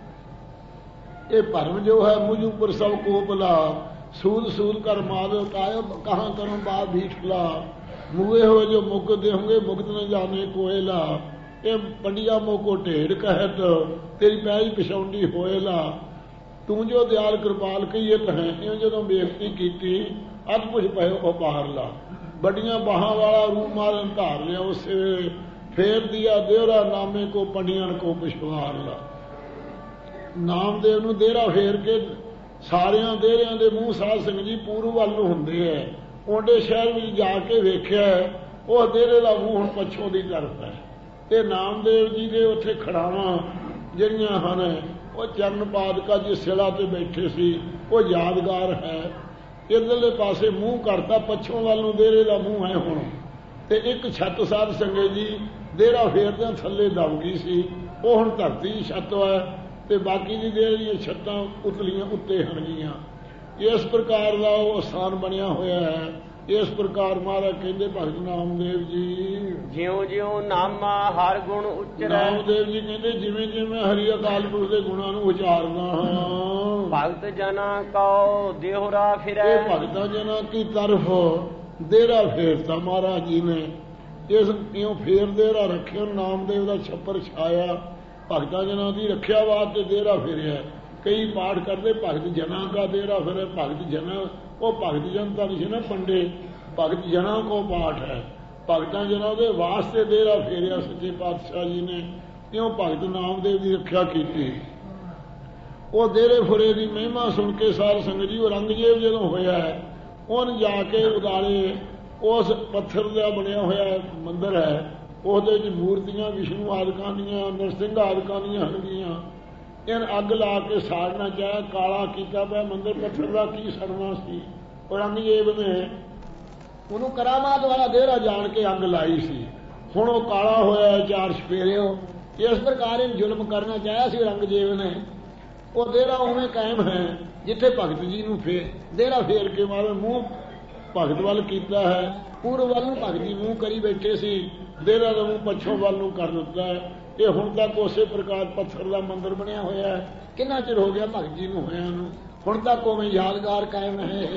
ਇਹ ਭਰਮ ਜੋ ਹੈ ਮੁਝ ਉੱਪਰ ਸਭ ਕੋਪਲਾ। ਸੂਦ ਸੂਦ ਕਰ ਮਾਰੋ ਕਾਇਓ ਕਹਾਂ ਕਰੋ ਬਾਤ ਭੀਠਲਾ। ਮੁਏ ਹੋਏ ਜੋ ਮੁਕ ਦੇਹੋਗੇ ਮੁਕਤ न जाने कोयला। ਇਹ ਪੰਡਿਆ ਮੋਕੋ ਢੇੜ ਕਹਿਤ ਤੇਰੀ ਪੈਰੀ ਪਿਛਾਉਂਦੀ ਹੋਏਲਾ। ਤੂੰ ਜੋ ਦਿਆਲ ਕਿਰਪਾਲ ਕਹੀਏ ਹੈ। ਇਉਂ ਜਦੋਂ ਬੇਨਤੀ ਕੀਤੀ ਅੱਧ ਪੁਛ ਪਏ ਉਹ ਬਾਹਰਲਾ। ਵੱਡੀਆਂ ਬਾਹਾਂ ਵਾਲਾ ਰੂਪ ਮਾਰਨ ਧਾਰ ਲਿਆ ਉਸੇ ਵੇਲੇ। ਫੇਰ ਦਿਆ ਦੇਹਰਾ ਨਾਮੇ ਕੋ ਪੰਡਿਆਂ ਕੋ ਪਿਛਵਾਰ ਲਾ। ਨਾਮਦੇਵ ਨੂੰ ਦੇਹਰਾ ਫੇਰ ਕੇ ਸਾਰਿਆਂ ਦੇਹਰਿਆਂ ਦੇ ਮੂੰਹ ਸਾਧ ਸੰਗਤ ਜੀ ਪੂਰਬ ਵੱਲ ਨੂੰ ਹੁੰਦੇ ਹੈ। ਓਂਡੇ ਸ਼ਹਿਰ ਵਿੱਚ ਜਾ ਕੇ ਵੇਖਿਆ ਉਹ ਦੇਰੇ ਦਾ ਮੂੰਹ ਹੁਣ ਪੱਛੋਂ ਦੀ ਤਰਫ ਹੈ। ਤੇ ਨਾਮਦੇਵ ਜੀ ਦੇ ਉੱਥੇ ਖੜਾਵਾਂ ਜਿਹੜੀਆਂ ਹਨ ਉਹ ਚਰਨ ਪਾਦਕਾ ਜਿਸ ਸਿਲਾ ਤੇ ਬੈਠੇ ਸੀ ਉਹ ਯਾਦਗਾਰ ਹੈ। ਇੱਧਰਲੇ ਪਾਸੇ ਮੂੰਹ ਕਰਤਾ, ਪੱਛੋਂ ਵੱਲ ਨੂੰ ਦੇਰੇ ਦਾ ਮੂੰਹ ਹੈ ਹੁਣ। ਤੇ ਇੱਕ ਛੱਤ ਸਾਧ ਸੰਗਤ ਜੀ ਦੇਰਾ ਫੇਰਦਿਆਂ ਥੱਲੇ ਦਬ ਗਈ ਸੀ, ਉਹ ਹੁਣ ਧਰਤੀ ਛੱਤ ਹੈ ਤੇ ਬਾਕੀ ਦੀ ਦੇਰ ਦੀਆਂ ਛੱਤਾਂ ਉਤਲੀਆਂ ਉੱਤੇ ਹਣਗੀਆਂ। ਇਸ ਪ੍ਰਕਾਰ ਦਾ ਉਹ ਸਥਾਨ ਬਣਿਆ ਹੋਇਆ ਹੈ। ਇਸ ਪ੍ਰਕਾਰ ਮਹਾਰਾਜ ਕਹਿੰਦੇ ਭਗਤ ਨਾਮਦੇਵ ਜੀ ਜਿਉਂ ਜਿਉਂ ਨਾਮਾ ਹਰ ਗੁਣ ਉਚਰੈ। ਨਾਮਦੇਵ ਜੀ ਕਹਿੰਦੇ ਜਿਵੇਂ ਜਿਵੇਂ ਹਰੀ ਅਕਾਲ ਪੁਰਖ ਦੇ ਗੁਣਾਂ ਨੂੰ ਉਚਾਰਦਾ ਹਾਂ, ਭਗਤ ਜਨਾ ਕਉ ਦੇਹੁਰਾ ਫਿਰੈ। ਇਹ ਭਗਤਾਂ ਜਨਾਂ ਕੀ ਤਰਫ ਦੇਰਾ ਫੇਰਤਾ ਮਹਾਰਾਜ ਜੀ ਨੇ। ਇਸ ਇਉਂ ਫੇਰ ਦੇਰਾ ਰੱਖਿਆ, ਨਾਮਦੇਵ ਦਾ ਛੱਪਰ ਛਾਇਆ, ਭਗਤਾਂ ਜਨਾਂ ਦੀ ਰੱਖਿਆ ਵਾਸਤੇ ਦੇਰਾ ਫੇਰਿਆ। ਕਈ ਪਾਠ ਕਰਦੇ ਭਗਤ ਜਨਾਂ ਕਾ ਦੇਰਾ ਫਿਰੇ, ਭਗਤ ਜਨਾਂ ਉਹ ਭਗਤ ਜਨ ਤਾਂ ਨਹੀਂ ਸੀ ਨਾ ਪੰਡੇ, ਭਗਤ ਜਨਾਂ ਕੋ ਪਾਠ ਹੈ। ਭਗਤਾਂ ਜਨਾਂ ਦੇ ਵਾਸਤੇ ਦੇਰਾ ਫੇਰਿਆ ਸੱਚੇ ਪਾਤਸ਼ਾਹ ਜੀ ਨੇ, ਕਿਉਂ ਭਗਤ ਨਾਮਦੇਵ ਦੀ ਰੱਖਿਆ ਕੀਤੀ। ਉਹ ਦੇਰੇ ਫੁਰੇ ਦੀ ਮਹਿਮਾ ਸੁਣ ਕੇ ਸਾਧ ਸੰਗਤ ਜੀ ਔਰੰਗਜ਼ੇਬ ਜਦੋਂ ਹੋਇਆ ਉਹਨ ਜਾ ਕੇ ਉਦਾਲੇ ਉਸ ਪੱਥਰ ਦਾ ਬਣਿਆ ਹੋਇਆ ਮੰਦਰ ਹੈ, ਉਹਦੇ ਵਿੱਚ ਮੂਰਤੀਆਂ ਵਿਸ਼ਨੂੰ ਆਦਿਕਾਂ ਦੀਆਂ, ਨਰਸਿੰਘ ਆਦਿਕਾਂ ਦੀਆਂ ਹਣਗੀਆਂ। ਇਹਨ ਅੱਗ ਲਾ ਕੇ ਸਾੜਨਾ ਚਾਹਿਆ, ਕਾਲਾ ਕੀਤਾ ਪਿਆ ਮੰਦਰ ਪੱਥਰ ਦਾ, ਕੀ ਸੜਨਾ ਸੀ। ਔਰੰਗਜ਼ੇਬ ਨੇ ਉਹਨੂੰ ਕਰਾਮਾਤ ਵਾਲਾ ਦੇਰਾ ਜਾਣ ਕੇ ਅੱਗ ਲਾਈ ਸੀ, ਹੁਣ ਉਹ ਕਾਲਾ ਹੋਇਆ ਚਾਰ ਛਪੇਰਿਓ। ਇਸ ਪ੍ਰਕਾਰ ਇਹਨ ਜ਼ੁਲਮ ਕਰਨਾ ਚਾਹਿਆ ਸੀ ਔਰੰਗਜ਼ੇਬ ਨੇ। ਉਹ ਦੇਰਾ ਉਵੇਂ ਕਾਇਮ ਹੈ ਜਿੱਥੇ ਭਗਤ ਜੀ ਨੂੰ ਫੇਰ ਦੇਰਾ ਫੇਰ ਕੇ ਮਾਰੇ ਮੂੰਹ ਭਗਤ ਵੱਲ ਕੀਤਾ ਹੈ। ਪੂਰਬ ਵੱਲ ਨੂੰ ਭਗਤ ਜੀ ਮੂੰਹ ਕਰੀ ਬੈਠੇ ਸੀ, ਦੇਰਾ ਦਾ ਮੂੰਹ ਪੱਛੋਂ ਵੱਲ ਨੂੰ ਕਰ ਦਿੱਤਾ ਹੈ। ਇਹ ਹੁਣ ਤੱਕ ਉਸੇ ਪ੍ਰਕਾਰ ਪੱਥਰ ਦਾ ਮੰਦਰ ਬਣਿਆ ਹੋਇਆ ਹੈ। ਕਿੰਨਾ ਚਿਰ ਹੋ ਗਿਆ ਭਗਤ ਜੀ ਨੂੰ ਹੋਇਆ ਨੂੰ, ਹੁਣ ਤੱਕ ਉਵੇਂ ਯਾਦਗਾਰ ਕਾਇਮ ਹੈ।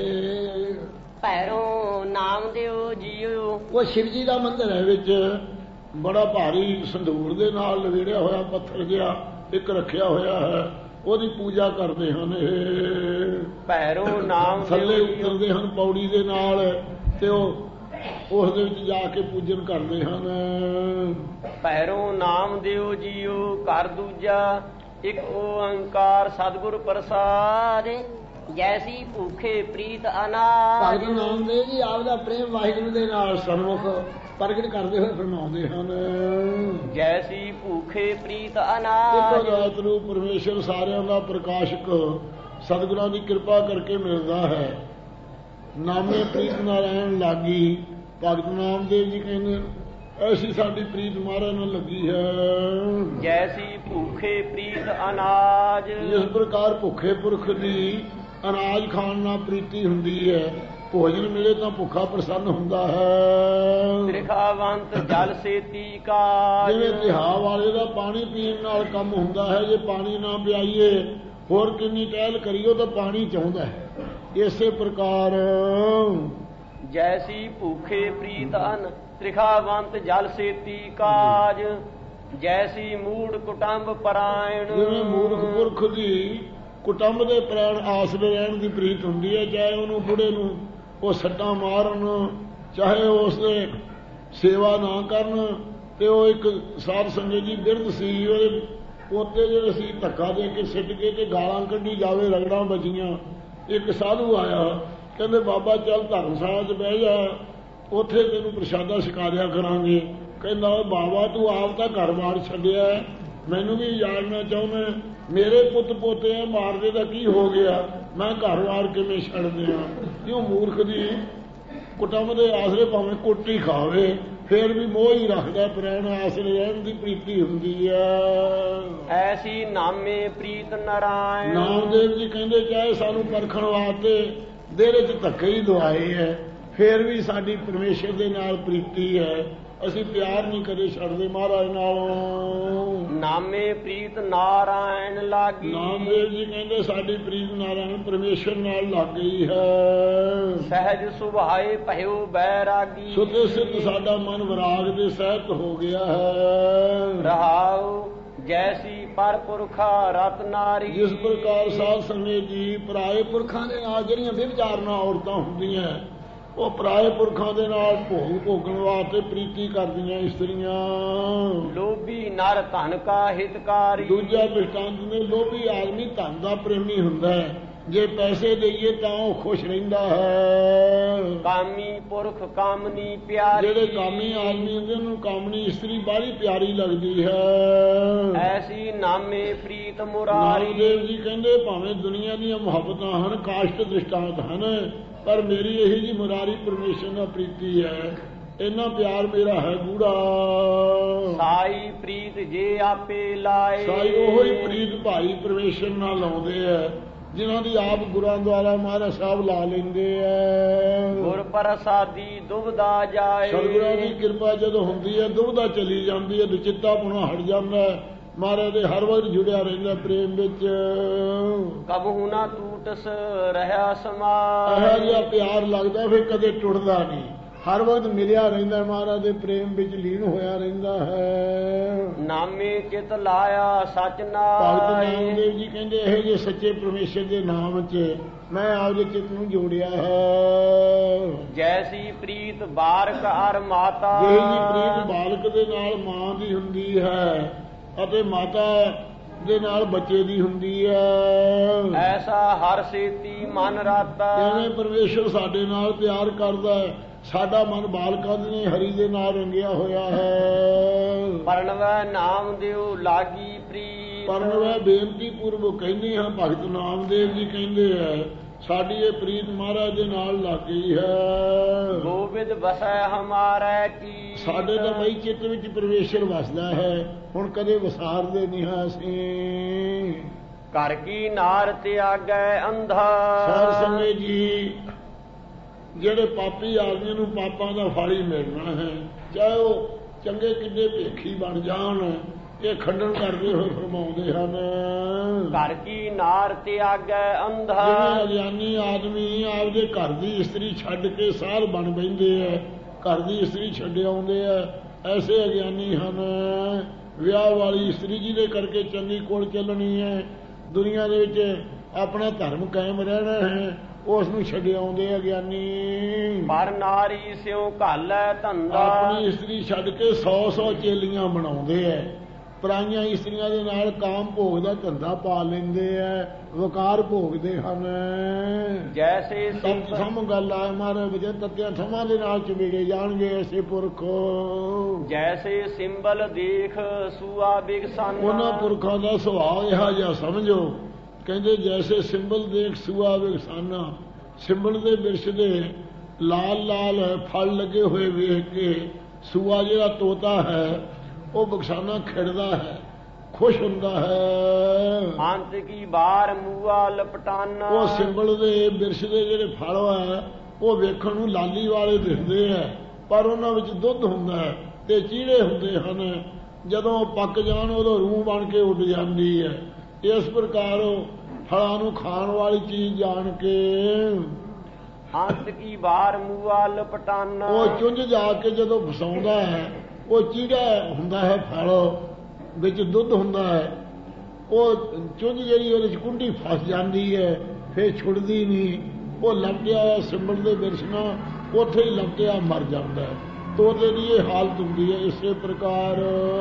ਭੈਰੋ ਨਾਮਦੇਵ ਜੀਓ ਉਹ ਸ਼ਿਵ ਜੀ ਦਾ ਮੰਦਰ ਹੈ, ਵਿੱਚ ਬੜਾ ਭਾਰੀ ਸੰਧੂਰ ਦੇ ਨਾਲ ਲਵੇੜਿਆ ਹੋਇਆ ਪੱਥਰ ਜਿਹਾ ਇੱਕ ਰੱਖਿਆ ਹੋਇਆ ਹੈ, ਉਹਦੀ ਪੂਜਾ ਕਰਦੇ ਹਨ। ਭੈਰੋ ਨਾਮ ਥੱਲੇ ਉਤਰਦੇ ਹਨ ਪੌੜੀ ਦੇ ਨਾਲ ਤੇ ਉਹ ਉਸ ਦੇ ਵਿੱਚ ਜਾ ਕੇ ਪੂਜਨ ਕਰਦੇ ਹਨ। ਭੈਰੋ ਨਾਮਦੇਵ ਜੀਓ ਘਰ ਦੂਜਾ ਇੱਕ ਓੰਕਾਰ ਸਤਿਗੁਰ ਪ੍ਰਸਾਦ ਜੈਸੀ ਭੂਖੇ ਪ੍ਰੀਤ ਅਨਾਜ। ਭਗਤ ਨਾਮਦੇਵ ਜੀ ਆਪ ਦਾ ਪ੍ਰੇਮ ਵਾਹਿਗੁਰੂ ਦੇ ਨਾਲ ਸਨਮੁਖ ਪ੍ਰਗਟ ਕਰਦੇ ਹੋਏ ਫਰਮਾਉਂਦੇ ਹਨ। ਜੈਸੀ ਭੂਖੇ ਪ੍ਰੀਤ ਅਨਾਜ। ਇੱਕੋ ਦਾਤ ਰੂਪ ਪਰਮੇਸ਼ਰ ਸਾਰਿਆਂ ਦਾ ਪ੍ਰਕਾਸ਼ਕ ਸਤਿਗੁਰਾਂ ਦੀ ਕਿਰਪਾ ਕਰਕੇ ਮਿਲਦਾ ਹੈ। ਨਾਮੇ ਪ੍ਰੀਤ ਨਾਰਾਇਣ ਲਾਗੀ। ਭਗਤ ਨਾਮਦੇਵ ਜੀ ਕਹਿੰਦੇ ਐਸੀ ਸਾਡੀ ਪ੍ਰੀਤ ਮਹਾਰਾਜ ਨਾਲ ਲੱਗੀ ਹੈ। ਜੈਸੀ ਭੂਖੇ ਪ੍ਰੀਤ ਅਨਾਜ। ਇਸ ਪ੍ਰਕਾਰ ਭੁੱਖੇ ਪੁਰਖ ਦੀ ਅਨਾਜ ਖਾਣ ਨਾਲ ਪ੍ਰੀਤੀ ਹੁੰਦੀ ਹੈ। ਭੋਜਨ ਮਿਲੇ ਤਾਂ ਭੁੱਖਾ ਪ੍ਰਸੰਨ ਹੁੰਦਾ ਹੈ। ਤ੍ਰਿਖਾਵੰਤ ਜਲ ਸੇਤੀ ਕਾਜ। ਜਿਵੇਂ ਤਿਹਾ ਵਾਲੇ ਦਾ ਪਾਣੀ ਪੀਣ ਨਾਲ ਕੰਮ ਹੁੰਦਾ ਹੈ, ਜੇ ਪਾਣੀ ਨਾ ਪਿਆਈਏ ਹੋਰ ਕਿੰਨੀ ਟਹਿਲ ਕਰੀਓ ਤਾਂ ਪਾਣੀ ਚਾਹੁੰਦਾ ਹੈ। ਇਸੇ ਪ੍ਰਕਾਰ ਜੈਸੀ ਭੂਖੇ ਪ੍ਰੀਤ ਅਨ ਤ੍ਰਿਖਾਵੰਤ ਜਲ ਸੇਤੀ ਕਾਜ। ਜੈਸੀ ਮੂੜ ਕੁਟੰਬ ਪਰਾਇਣ। ਜਿਵੇਂ ਮੂਰਖ ਪੁਰਖ ਦੀ ਕੁਟੰਬ ਦੇ ਪ੍ਰਾਣ ਆਸਰੇ ਰਹਿਣ ਦੀ ਪ੍ਰੀਤ ਹੁੰਦੀ ਹੈ, ਚਾਹੇ ਉਹਨੂੰ ਬੁੜੇ ਨੂੰ ਉਹ ਸੱਟਾਂ ਮਾਰਨ, ਚਾਹੇ ਉਸ ਦੇ ਸੇਵਾ ਨਾ ਕਰਨ। ਤੇ ਉਹ ਇੱਕ ਸਾਧ ਸੰਗਤ ਜੀ ਬਿਰਧ ਸੀ, ਉਹਦੇ ਪੋਤੇ ਜਿਹੜੇ ਸੀ ਧੱਕਾ ਦੇ ਕੇ ਸਿੱਟ ਕੇ ਤੇ ਗਾਲਾਂ ਕੱਢੀ ਜਾਵੇ, ਰਗੜਾਂ ਬਚੀਆਂ। ਇੱਕ ਸਾਧੂ ਆਇਆ, ਕਹਿੰਦੇ ਬਾਬਾ ਚੱਲ ਧਰਮਸ਼ਾਲਾ 'ਚ ਬਹਿ ਜਾ, ਉੱਥੇ ਤੈਨੂੰ ਪ੍ਰਸ਼ਾਦਾ ਛਕਾ ਦਿਆ ਕਰਾਂਗੇ। ਕਹਿੰਦਾ ਉਹ ਬਾਬਾ ਤੂੰ ਆਪ ਤਾਂ ਘਰ ਬਾਰ ਛੱਡਿਆ, ਮੈਨੂੰ ਵੀ ਜਾਣਨਾ ਚਾਹੁੰਦਾ, ਮੇਰੇ ਪੁੱਤ ਪੋਤੇ ਆ, ਮਾਰਦੇ ਦਾ ਕੀ ਹੋ ਗਿਆ, ਮੈਂ ਘਰ ਬਾਰ ਕਿਵੇਂ ਛੱਡ ਦਿਆਂ। ਕਿਉਂ ਮੂਰਖ ਦੀ ਕੁਟੰਬ ਦੇ ਆਸਰੇ ਭਾਵੇਂ ਕੁੱਟੀ ਖਾਵੇ ਫੇਰ ਵੀ ਮੋਹ ਹੀ ਰੱਖਦਾ, ਪ੍ਰੈਣ ਆਸਰੇ ਰਹਿਣ ਦੀ ਪ੍ਰੀਤੀ ਹੁੰਦੀ ਹੈ। ਐਸੀ ਨਾਮੇ ਪ੍ਰੀਤ ਨਾਰਾਇਣ। ਨਾਮਦੇਵ ਜੀ ਕਹਿੰਦੇ ਚਾਹੇ ਸਾਨੂੰ ਪਰਖਣ ਵਾਸਤੇ ਦੇਰੇ 'ਚ ਧੱਕੇ ਹੀ ਦਵਾਏ ਹੈ, ਫੇਰ ਵੀ ਸਾਡੀ ਪਰਮੇਸ਼ਰ ਦੇ ਨਾਲ ਪ੍ਰੀਤੀ ਹੈ। ਅਸੀਂ ਪਿਆਰ ਨਹੀਂ ਕਦੇ ਛੱਡਦੇ ਮਹਾਰਾਜ ਨਾਲੋਂ। ਨਾਮੇ ਪ੍ਰੀਤ ਨਾਰਾਇਣ ਲਾਗੀ। ਨਾਮਦੇਵ ਜੀ ਕਹਿੰਦੇ ਸਾਡੀ ਪ੍ਰੀਤ ਨਾਰਾਇਣ ਪਰਮੇਸ਼ਰ ਨਾਲ ਲੱਗ ਗਈ ਹੈ। ਸਹਿਜ ਸੁਭਾਏ ਭਇਓ ਬੈਰਾਗੀ। ਸੁਤੇ ਸਿੱਧ ਸਾਡਾ ਮਨ ਵਿਰਾਗ ਦੇ ਸਹਿਤ ਹੋ ਗਿਆ ਹੈ। ਰਹਾਉ ਜੈਸੀ ਪਰ ਪੁਰਖਾ ਰਤ ਨਾਰੀ। ਜਿਸ ਪ੍ਰਕਾਰ ਸਾਧ ਸੰਗਤ ਜੀ ਪਰਾਏ ਪੁਰਖਾਂ ਦੇ ਨਾਲ ਜਿਹੜੀਆਂ ਵਿਵਚਾਰਨਾ ਔਰਤਾਂ ਹੁੰਦੀਆਂ ਉਹ ਪਰਾਏ ਪੁਰਖਾਂ ਦੇ ਨਾਲ ਭੋਗ ਭੋਗਣ ਵਾਸਤੇ ਪ੍ਰੀਤੀ ਕਰਦੀਆਂ ਇਸਤਰੀਆਂ। ਲੋਭੀ ਨਰ ਧਨ ਕਾ ਹਿਤਕਾਰੀ। ਦੂਜਾ ਦ੍ਰਿਸ਼ਟਾਂਤ ਨੇ ਲੋਭੀ ਆਦਮੀ ਧਨ ਦਾ ਪ੍ਰੇਮੀ ਹੁੰਦਾ ਹੈ, ਜੇ ਪੈਸੇ ਦੇਈਏ ਤਾਂ ਉਹ ਖੁਸ਼ ਰਹਿੰਦਾ ਹੈ। ਕਾਮੀ ਪੁਰਖ ਕਾਮਨੀ ਪਿਆਰੀ, ਜਿਹੜੇ ਕਾਮੀ ਆਦਮੀ ਹੁੰਦੇ ਉਹਨੂੰ ਕਾਮਨੀ ਇਸਤਰੀ ਬਾਹਲੀ ਪਿਆਰੀ ਲੱਗਦੀ ਹੈ। ਐਸੀ ਨਾਮੇ ਪ੍ਰੀਤ ਮੁਰਾਰੀ। ਨਾਮਦੇਵ ਜੀ ਕਹਿੰਦੇ ਭਾਵੇਂ ਦੁਨੀਆ ਦੀਆਂ ਮੁਹੱਬਤਾਂ ਹਨ, ਕਾਸ਼ਟ ਦ੍ਰਿਸ਼ਟਾਂਤ ਹਨ, ਪਰ ਮੇਰੀ ਇਹੀ ਜੀ ਮੁਰਾਰੀ ਪਰਮੇਸ਼ਰ ਨਾਲ ਪ੍ਰੀਤੀ ਹੈ, ਇੰਨਾ ਪਿਆਰ ਮੇਰਾ ਹੈ ਗੂੜਾ। ਸਾਈ ਪ੍ਰੀਤ ਜੇ ਆਪੇ ਲਾਏ, ਸਾਈ ਉਹੋ ਹੀ ਪ੍ਰੀਤ ਭਾਈ ਪਰਮੇਸ਼ਰ ਨਾਲ ਲਾਉਂਦੇ ਆ ਜਿਨ੍ਹਾਂ ਦੀ ਆਪ ਗੁਰਾਂ ਦੁਆਰਾ ਮਹਾਰਾਜ ਸਾਹਿਬ ਲਾ ਲੈਂਦੇ ਆ। ਗੁਰ ਪ੍ਰਸਾਦੀ ਦੁਬਦਾ ਜਾਏ, ਸਤਿਗੁਰਾਂ ਦੀ ਕਿਰਪਾ ਜਦੋਂ ਹੁੰਦੀ ਹੈ ਦੁਬਦਾ ਚਲੀ ਜਾਂਦੀ ਹੈ, ਦੁਚਿੱਤਾ ਪੁਣਾ ਹਟ ਜਾਂਦਾ, ਮਹਾਰਾਜ ਦੇ ਹਰ ਵਕਤ ਜੁੜਿਆ ਰਹਿੰਦਾ ਪ੍ਰੇਮ ਵਿੱਚ। ਕਬਹੂ ਨਾ ਟੂਟਸ ਰਹਾ ਸਮਾ, ਇਹੋ ਜਿਹਾ ਪਿਆਰ ਲੱਗਦਾ ਫਿਰ ਕਦੇ ਟੁੱਟਦਾ ਨਹੀਂ, ਹਰ ਵਕਤ ਮਿਲਿਆ ਰਹਿੰਦਾ, ਮਹਾਰਾਜ ਦੇ ਪ੍ਰੇਮ ਵਿੱਚ ਲੀਨ ਹੋਇਆ ਰਹਿੰਦਾ ਹੈ। ਨਾਮੇ ਚਿਤ ਲਾਇਆ ਸਚ ਭਗਤ ਨਾਏ, ਨਾਮਦੇਵ ਜੀ ਕਹਿੰਦੇ ਇਹੋ ਜਿਹੇ ਸੱਚੇ ਪਰਮੇਸ਼ਰ ਦੇ ਨਾਮ 'ਚ ਮੈਂ ਆਪਦੇ ਚਿੱਤ ਨੂੰ ਜੋੜਿਆ ਹੈ। ਜੈਸੀ ਪ੍ਰੀਤ ਬਾਰਕ ਅਰ ਮਾਤਾ, ਜਿਹੀ ਜੀ ਪ੍ਰੀਤ ਬਾਲਕ ਦੇ ਨਾਲ ਮਾਂ ਦੀ ਹੁੰਦੀ ਹੈ ਅਤੇ ਮਾਤਾ ਦੇ ਨਾਲ ਬੱਚੇ ਦੀ ਹੁੰਦੀ ਹੈ, ਐਸਾ ਹਰ ਸੇਤੀ ਮਨ ਰਾਤਾ। ਜਿਵੇਂ ਪਰਮੇਸ਼ਰ ਸਾਡੇ ਨਾਲ ਪਿਆਰ ਕਰਦਾ ਹੈ, ਸਾਡਾ ਮਨ ਬਾਲਕਾਂ ਦੇ ਹਰੀ ਦੇ ਨਾਲ ਰੰਗਿਆ ਹੋਇਆ ਹੈ। ਪਰਣਵੈ ਨਾਮ ਦਿਓ ਲਾਗੀ ਪ੍ਰੀਤ, ਪਰਣਵੈ ਬੇਨਤੀ ਪੂਰਵਕ ਕਹਿੰਦੇ ਹਾਂ, ਭਗਤ ਨਾਮਦੇਵ ਜੀ ਕਹਿੰਦੇ ਹੈ ਸਾਡੀ ਇਹ ਪ੍ਰੀਤ ਮਹਾਰਾਜ ਦੇ ਨਾਲ ਲੱਗ ਗਈ ਹੈ। ਗੋਬਿੰਦ ਵਸੈ ਹਮਾਰੇ ਕੀ, ਸਾਡੇ ਤਾਂ ਬਈ ਚਿੱਤ ਵਿੱਚ ਪਰਮੇਸ਼ਰ ਵਸਦਾ ਹੈ, ਹੁਣ ਕਦੇ ਵਿਸਾਰਦੇ ਨਹੀਂ ਹਾਂ ਅਸੀਂ। ਘਰ ਕੀ ਨਾਰ ਤਿਆਗੈ ਅੰਧਾ, ਸਾਧ ਸੰਗਤ ਜੀ ਜਿਹੜੇ ਪਾਪੀ ਆਦਮੀ ਨੂੰ ਪਾਪਾਂ ਦਾ ਫਲ ਹੀ ਮਿਲਣਾ ਹੈ, ਚਾਹੇ ਉਹ ਚੰਗੇ ਕਿੰਨੇ ਭੇਖੀ ਬਣ ਜਾਣ, ਇਹ ਖੰਡਨ ਕਰਦੇ ਹੋਏ ਫਰਮਾਉਂਦੇ ਹਨ। ਘਰ ਕੀ ਨਾਰ ਤਿਆਗੈ ਅੰਧਾ, ਜਿਵੇਂ ਅਗਿਆਨੀ ਆਦਮੀ ਆਪਦੇ ਘਰ ਦੀ ਇਸਤਰੀ ਛੱਡ ਕੇ ਸਾਧ ਬਣ ਬੈਂਦੇ ਐ, ਘਰ ਦੀ ਇਸਤਰੀ ਛੱਡ ਆਉਂਦੇ ਐ, ਐਸੇ ਅਗਿਆਨੀ ਹਨ। ਵਿਆਹ ਵਾਲੀ ਇਸਤਰੀ ਜਿਹਦੇ ਕਰਕੇ ਚੰਗੀ ਕੋਲ ਚੱਲਣੀ ਹੈ, ਦੁਨੀਆ ਦੇ ਵਿੱਚ ਆਪਣਾ ਧਰਮ ਕਾਇਮ ਰਹਿਣਾ ਹੈ, ਉਸ ਨੂੰ ਛੱਡ ਆਉਂਦੇ ਅਗਿਆਨੀ। ਪਰ ਨਾਰੀ ਸਿਉ ਘਾਲੈ ਧੰਦਾ, ਆਪਣੀ ਇਸਤਰੀ ਛੱਡ ਕੇ ਸੌ ਸੌ ਚੇਲੀਆਂ ਬਣਾਉਂਦੇ ਐ, ਪਰਾਈਆਂ ਇਸਤਰੀਆਂ ਦੇ ਨਾਲ ਕਾਮ ਭੋਗ ਦਾ ਧੰਦਾ ਪਾ ਲੈਂਦੇ ਐ, ਵਕਾਰ ਭੋਗਦੇ ਹਨ। ਜੈਸੇ ਸਭ ਸਮ ਗੱਲ ਆ ਮਾਰੇ ਵਜੇ ਤੱਤਿਆਂ ਥਮਾਂ ਦੇ ਨਾਲ ਚਵੇੜੇ ਜਾਣਗੇ ਐਸੇ ਪੁਰਖ। ਜੈਸੇ ਸਿੰਬਲ ਦੇਖ ਸੂਆ ਬਿਗਸਾਨਾ, ਉਹਨਾਂ ਪੁਰਖਾਂ ਦਾ ਸੁਭਾਅ ਇਹੋ ਜਿਹਾ ਸਮਝੋ, ਕਹਿੰਦੇ ਜੈਸੇ ਸਿੰਬਲ ਦੇਖ ਸੂਆ ਬਿਗਸਾਨਾ, ਸਿੰਬਲ ਦੇ ਬਿਰਸ਼ ਦੇ ਲਾਲ ਲਾਲ ਫਲ ਲੱਗੇ ਹੋਏ ਵੇਖ ਕੇ ਸੂਆ ਜਿਹੜਾ ਤੋਤਾ ਹੈ ਉਹ ਬਖਸ਼ਾਨਾ ਖਿੜਦਾ ਹੈ, ਖੁਸ਼ ਹੁੰਦਾ ਹੈ। ਅੰਤ ਕੀ ਬਾਰ ਮੂਆ ਲਪਟਾਨਾ, ਉਹ ਸਿੰਬਲ ਦੇ ਬਿਰਸ਼ ਦੇ ਜਿਹੜੇ ਫਲ ਹੈ ਉਹ ਵੇਖਣ ਨੂੰ ਲਾਲੀ ਵਾਲੇ ਦਿਖਦੇ ਹੈ, ਪਰ ਉਹਨਾਂ ਵਿੱਚ ਦੁੱਧ ਹੁੰਦਾ ਹੈ ਤੇ ਚੀੜੇ ਹੁੰਦੇ ਹਨ, ਜਦੋਂ ਪੱਕ ਜਾਣ ਉਦੋਂ ਰੂਹ ਬਣ ਕੇ ਉੱਡ ਜਾਂਦੀ ਹੈ। ਇਸ ਪ੍ਰਕਾਰ ਉਹ ਫਲਾਂ ਨੂੰ ਖਾਣ ਵਾਲੀ ਚੀਜ਼ ਜਾਣ ਕੇ ਅੰਤ ਕੀ ਬਾਰ ਮੂਆ ਲਪਟਾਨਾ, ਉਹ ਚੁੰਝ ਜਾ ਕੇ ਜਦੋਂ ਫਸਾਉਂਦਾ ਹੈ, ਉਹ ਚੀੜਾ ਹੁੰਦਾ ਹੈ, ਫਲ ਵਿੱਚ ਦੁੱਧ ਹੁੰਦਾ ਹੈ, ਉਹ ਚੁੰਝ ਜਿਹੜੀ ਉਹਦੇ ਚ ਕੁੰਡੀ ਫਸ ਜਾਂਦੀ ਹੈ, ਫਿਰ ਛੁੱਟਦੀ ਨਹੀਂ, ਉਹ ਲਪਟਿਆ ਸਿੰਬਲ ਦੇ ਬਿਰਸ਼ ਨਾਲ ਉੱਥੇ ਹੀ ਲਪਟਿਆ ਮਰ ਜਾਂਦਾ ਹੈ। ਤੋਤੇ ਦੀ ਇਹ ਹਾਲਤ ਹੁੰਦੀ ਹੈ। ਇਸੇ ਪ੍ਰਕਾਰ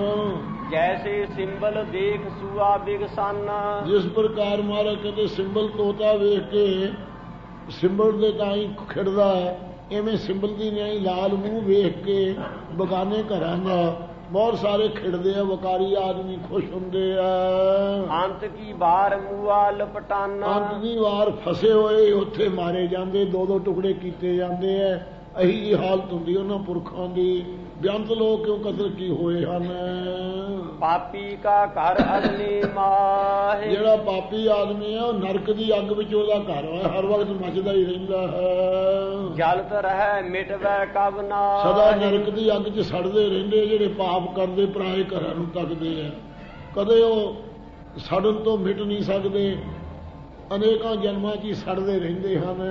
ਜੈਸੇ ਸਿੰਬਲ ਦੇਖ ਸੂਆ ਬਿਗਸਾਨਾ, ਜਿਸ ਪ੍ਰਕਾਰ ਮਹਾਰਾਜ ਕਹਿੰਦੇ ਸਿੰਬਲ ਤੋਤਾ ਵੇਖ ਕੇ ਸਿੰਬਲ ਦੇ ਤਾਂ ਹੀ ਖਿੜਦਾ ਹੈ, ਇਵੇਂ ਸਿੰਬਲ ਦੀ ਨਿਆਈ ਲਾਲ ਮੂੰਹ ਵੇਖ ਕੇ ਬਗਾਨੇ ਘਰਾਂ ਦਾ ਬਹੁਤ ਸਾਰੇ ਖਿੜਦੇ ਆ, ਵਕਾਰੀ ਆਦਮੀ ਖੁਸ਼ ਹੁੰਦੇ ਆ। ਅੰਤ ਕੀ ਬਾਰ ਮੂਆ ਲਪਟਾਨਾ, ਅੰਤ ਦੀ ਵਾਰ ਫਸੇ ਹੋਏ ਉੱਥੇ ਮਾਰੇ ਜਾਂਦੇ, ਦੋ ਦੋ ਟੁਕੜੇ ਕੀਤੇ ਜਾਂਦੇ ਆ। ਇਹੀ ਜੀ ਹਾਲਤ ਹੁੰਦੀ ਉਹਨਾਂ ਪੁਰਖਾਂ ਦੀ। ਬੇਅੰਤ ਲੋਕ ਕਿਉਂ ਕਤਲ ਕੀ ਹੋਏ ਹਨ। ਪਾਪੀ ਕਾ ਘਰ ਅਗਨੀ ਮਾਹੇ, ਜਿਹੜਾ ਪਾਪੀ ਆਦਮੀ ਹੈ ਉਹ ਨਰਕ ਦੀ ਅੱਗ ਵਿੱਚ ਉਹਦਾ ਘਰ ਹੈ, ਹਰ ਵਕਤ ਮੱਚਦਾ ਹੀ ਰਹਿੰਦਾ ਹੈ। ਜਲਤ ਰਹਿ ਮਿਟਵੈ ਕਬ ਨਾ, ਸਦਾ ਨਰਕ ਦੀ ਅੱਗ 'ਚ ਸੜਦੇ ਰਹਿੰਦੇ ਜਿਹੜੇ ਪਾਪ ਕਰਦੇ, ਪਰਾਏ ਘਰਾਂ ਨੂੰ ਤੱਕਦੇ ਆ, ਕਦੇ ਉਹ ਸੜਨ ਤੋਂ ਮਿਟ ਨਹੀਂ ਸਕਦੇ, ਅਨੇਕਾਂ ਜਨਮਾਂ 'ਚ ਹੀ ਸੜਦੇ ਰਹਿੰਦੇ ਹਨ।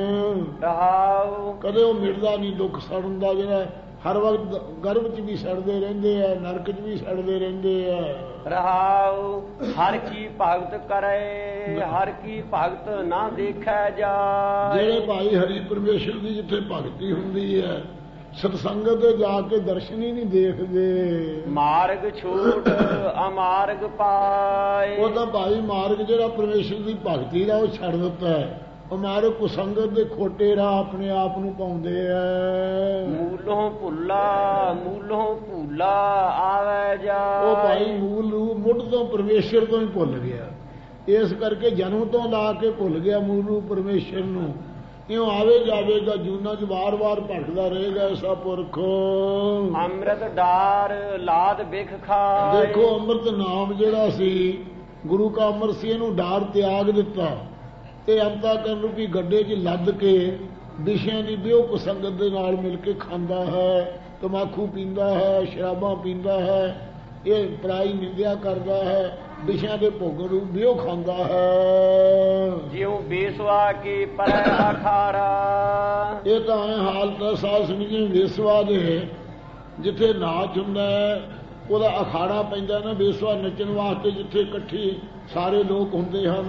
ਰਹਾਉ ਕਦੇ ਉਹ ਮਿਟਦਾ ਨਹੀਂ ਦੁੱਖ ਸੜਨ ਦਾ, ਜਿਹੜਾ ਹਰ ਵਕਤ ਗਰਭ 'ਚ ਵੀ ਸੜਦੇ ਰਹਿੰਦੇ ਆ, ਨਰਕ 'ਚ ਵੀ ਸੜਦੇ ਰਹਿੰਦੇ ਆ। ਰਹਾਉ ਹਰ ਕੀ ਭਗਤ ਕਰੇ, ਹਰ ਕੀ ਭਗਤ ਨਾ ਦੇਖੈ ਜਾ। ਜਿਹੜੇ ਭਾਈ ਹਰੀ ਪਰਮੇਸ਼ਰ ਦੀ ਜਿੱਥੇ ਭਗਤੀ ਹੁੰਦੀ ਹੈ, ਸਤਸੰਗਤ ਦੇ ਜਾ ਕੇ ਦਰਸ਼ਨ ਹੀ ਨਹੀਂ ਦੇਖਦੇ। ਮਾਰਗ ਛੂਟ ਅਮਾਰਗ ਪਾਏ। ਉਹ ਤਾਂ ਭਾਈ ਮਾਰਗ ਜਿਹੜਾ ਪਰਮੇਸ਼ਰ ਦੀ ਭਗਤੀ ਦਾ ਉਹ ਛੱਡ ਦਿੱਤਾ ਹੈ। ਉਹ ਮਾਰਗ ਕੁਸੰਗਤ ਦੇ ਖੋਟੇ ਰਾਹ ਆਪਣੇ ਆਪ ਨੂੰ ਪਾਉਂਦੇ ਐ। ਮੂਲੋਂ ਭੁੱਲਾ ਮੂਲੋਂ ਭੂਲਾ ਆਵੇ ਜਾ। ਉਹ ਭਾਈ ਮੂਲ ਰੂਪ ਮੁੱਢ ਤੋਂ ਪਰਮੇਸ਼ਰ ਤੋਂ ਹੀ ਭੁੱਲ ਗਿਆ। ਇਸ ਕਰਕੇ ਜਨਮ ਤੋਂ ਲਾ ਕੇ ਭੁੱਲ ਗਿਆ ਮੂਲ ਰੂਪ ਪਰਮੇਸ਼ਰ ਨੂੰ। ਇਉਂ ਆਵੇ ਜਾਵੇਗਾ ਜੂਨਾਂ 'ਚ ਵਾਰ-ਵਾਰ ਭਟਕਦਾ ਰਹੇਗਾ ਐਸਾ ਪੁਰਖ। ਅੰਮ੍ਰਿਤ ਡਾਰ ਲਾਦ ਬਿਖ ਖਾਏ। ਦੇਖੋ ਅੰਮ੍ਰਿਤ ਨਾਮ ਜਿਹੜਾ ਸੀ ਗੁਰੂ ਕਾ ਅੰਮ੍ਰਿਤ ਸੀ, ਇਹਨੂੰ ਡਾਰ ਤਿਆਗ ਦਿੱਤਾ ਤੇ ਅੰਤਾਕਰਨ ਰੂਪੀ ਗੱਡੇ 'ਚ ਲੱਦ ਕੇ ਵਿਸ਼ਿਆਂ ਦੀ ਬਿਓ ਕੁਸੰਗਤ ਦੇ ਨਾਲ ਮਿਲ ਕੇ ਖਾਂਦਾ ਹੈ, ਤਮਾਕੂ ਪੀਂਦਾ ਹੈ, ਸ਼ਰਾਬਾਂ ਪੀਂਦਾ ਹੈ, ਇਹ ਪਰਾਈ ਨਿੰਦਿਆ ਕਰਦਾ ਹੈ, ਵਿਸ਼ਿਆਂ ਦੇ ਭੋਗਣ ਰੂਪ ਬਿਓ ਖਾਂਦਾ ਹੈ। ਜਿਉ ਬੇਸਵਾ ਕੀ ਪਰੈ ਅਖਾਰਾ। ਇਹ ਤਾਂ ਐ ਹਾਲਤ ਹੈ ਸਾਧ ਸੰਗਤ ਜੀ ਬੇਸਵਾ ਦੇ, ਜਿੱਥੇ ਨਾਚ ਹੁੰਦਾ ਹੈ ਉਹਦਾ ਅਖਾੜਾ ਪੈਂਦਾ ਨਾ ਬੇਸਵਾ ਨੱਚਣ ਵਾਸਤੇ, ਜਿੱਥੇ ਇਕੱਠੀ ਸਾਰੇ ਲੋਕ ਹੁੰਦੇ ਹਨ।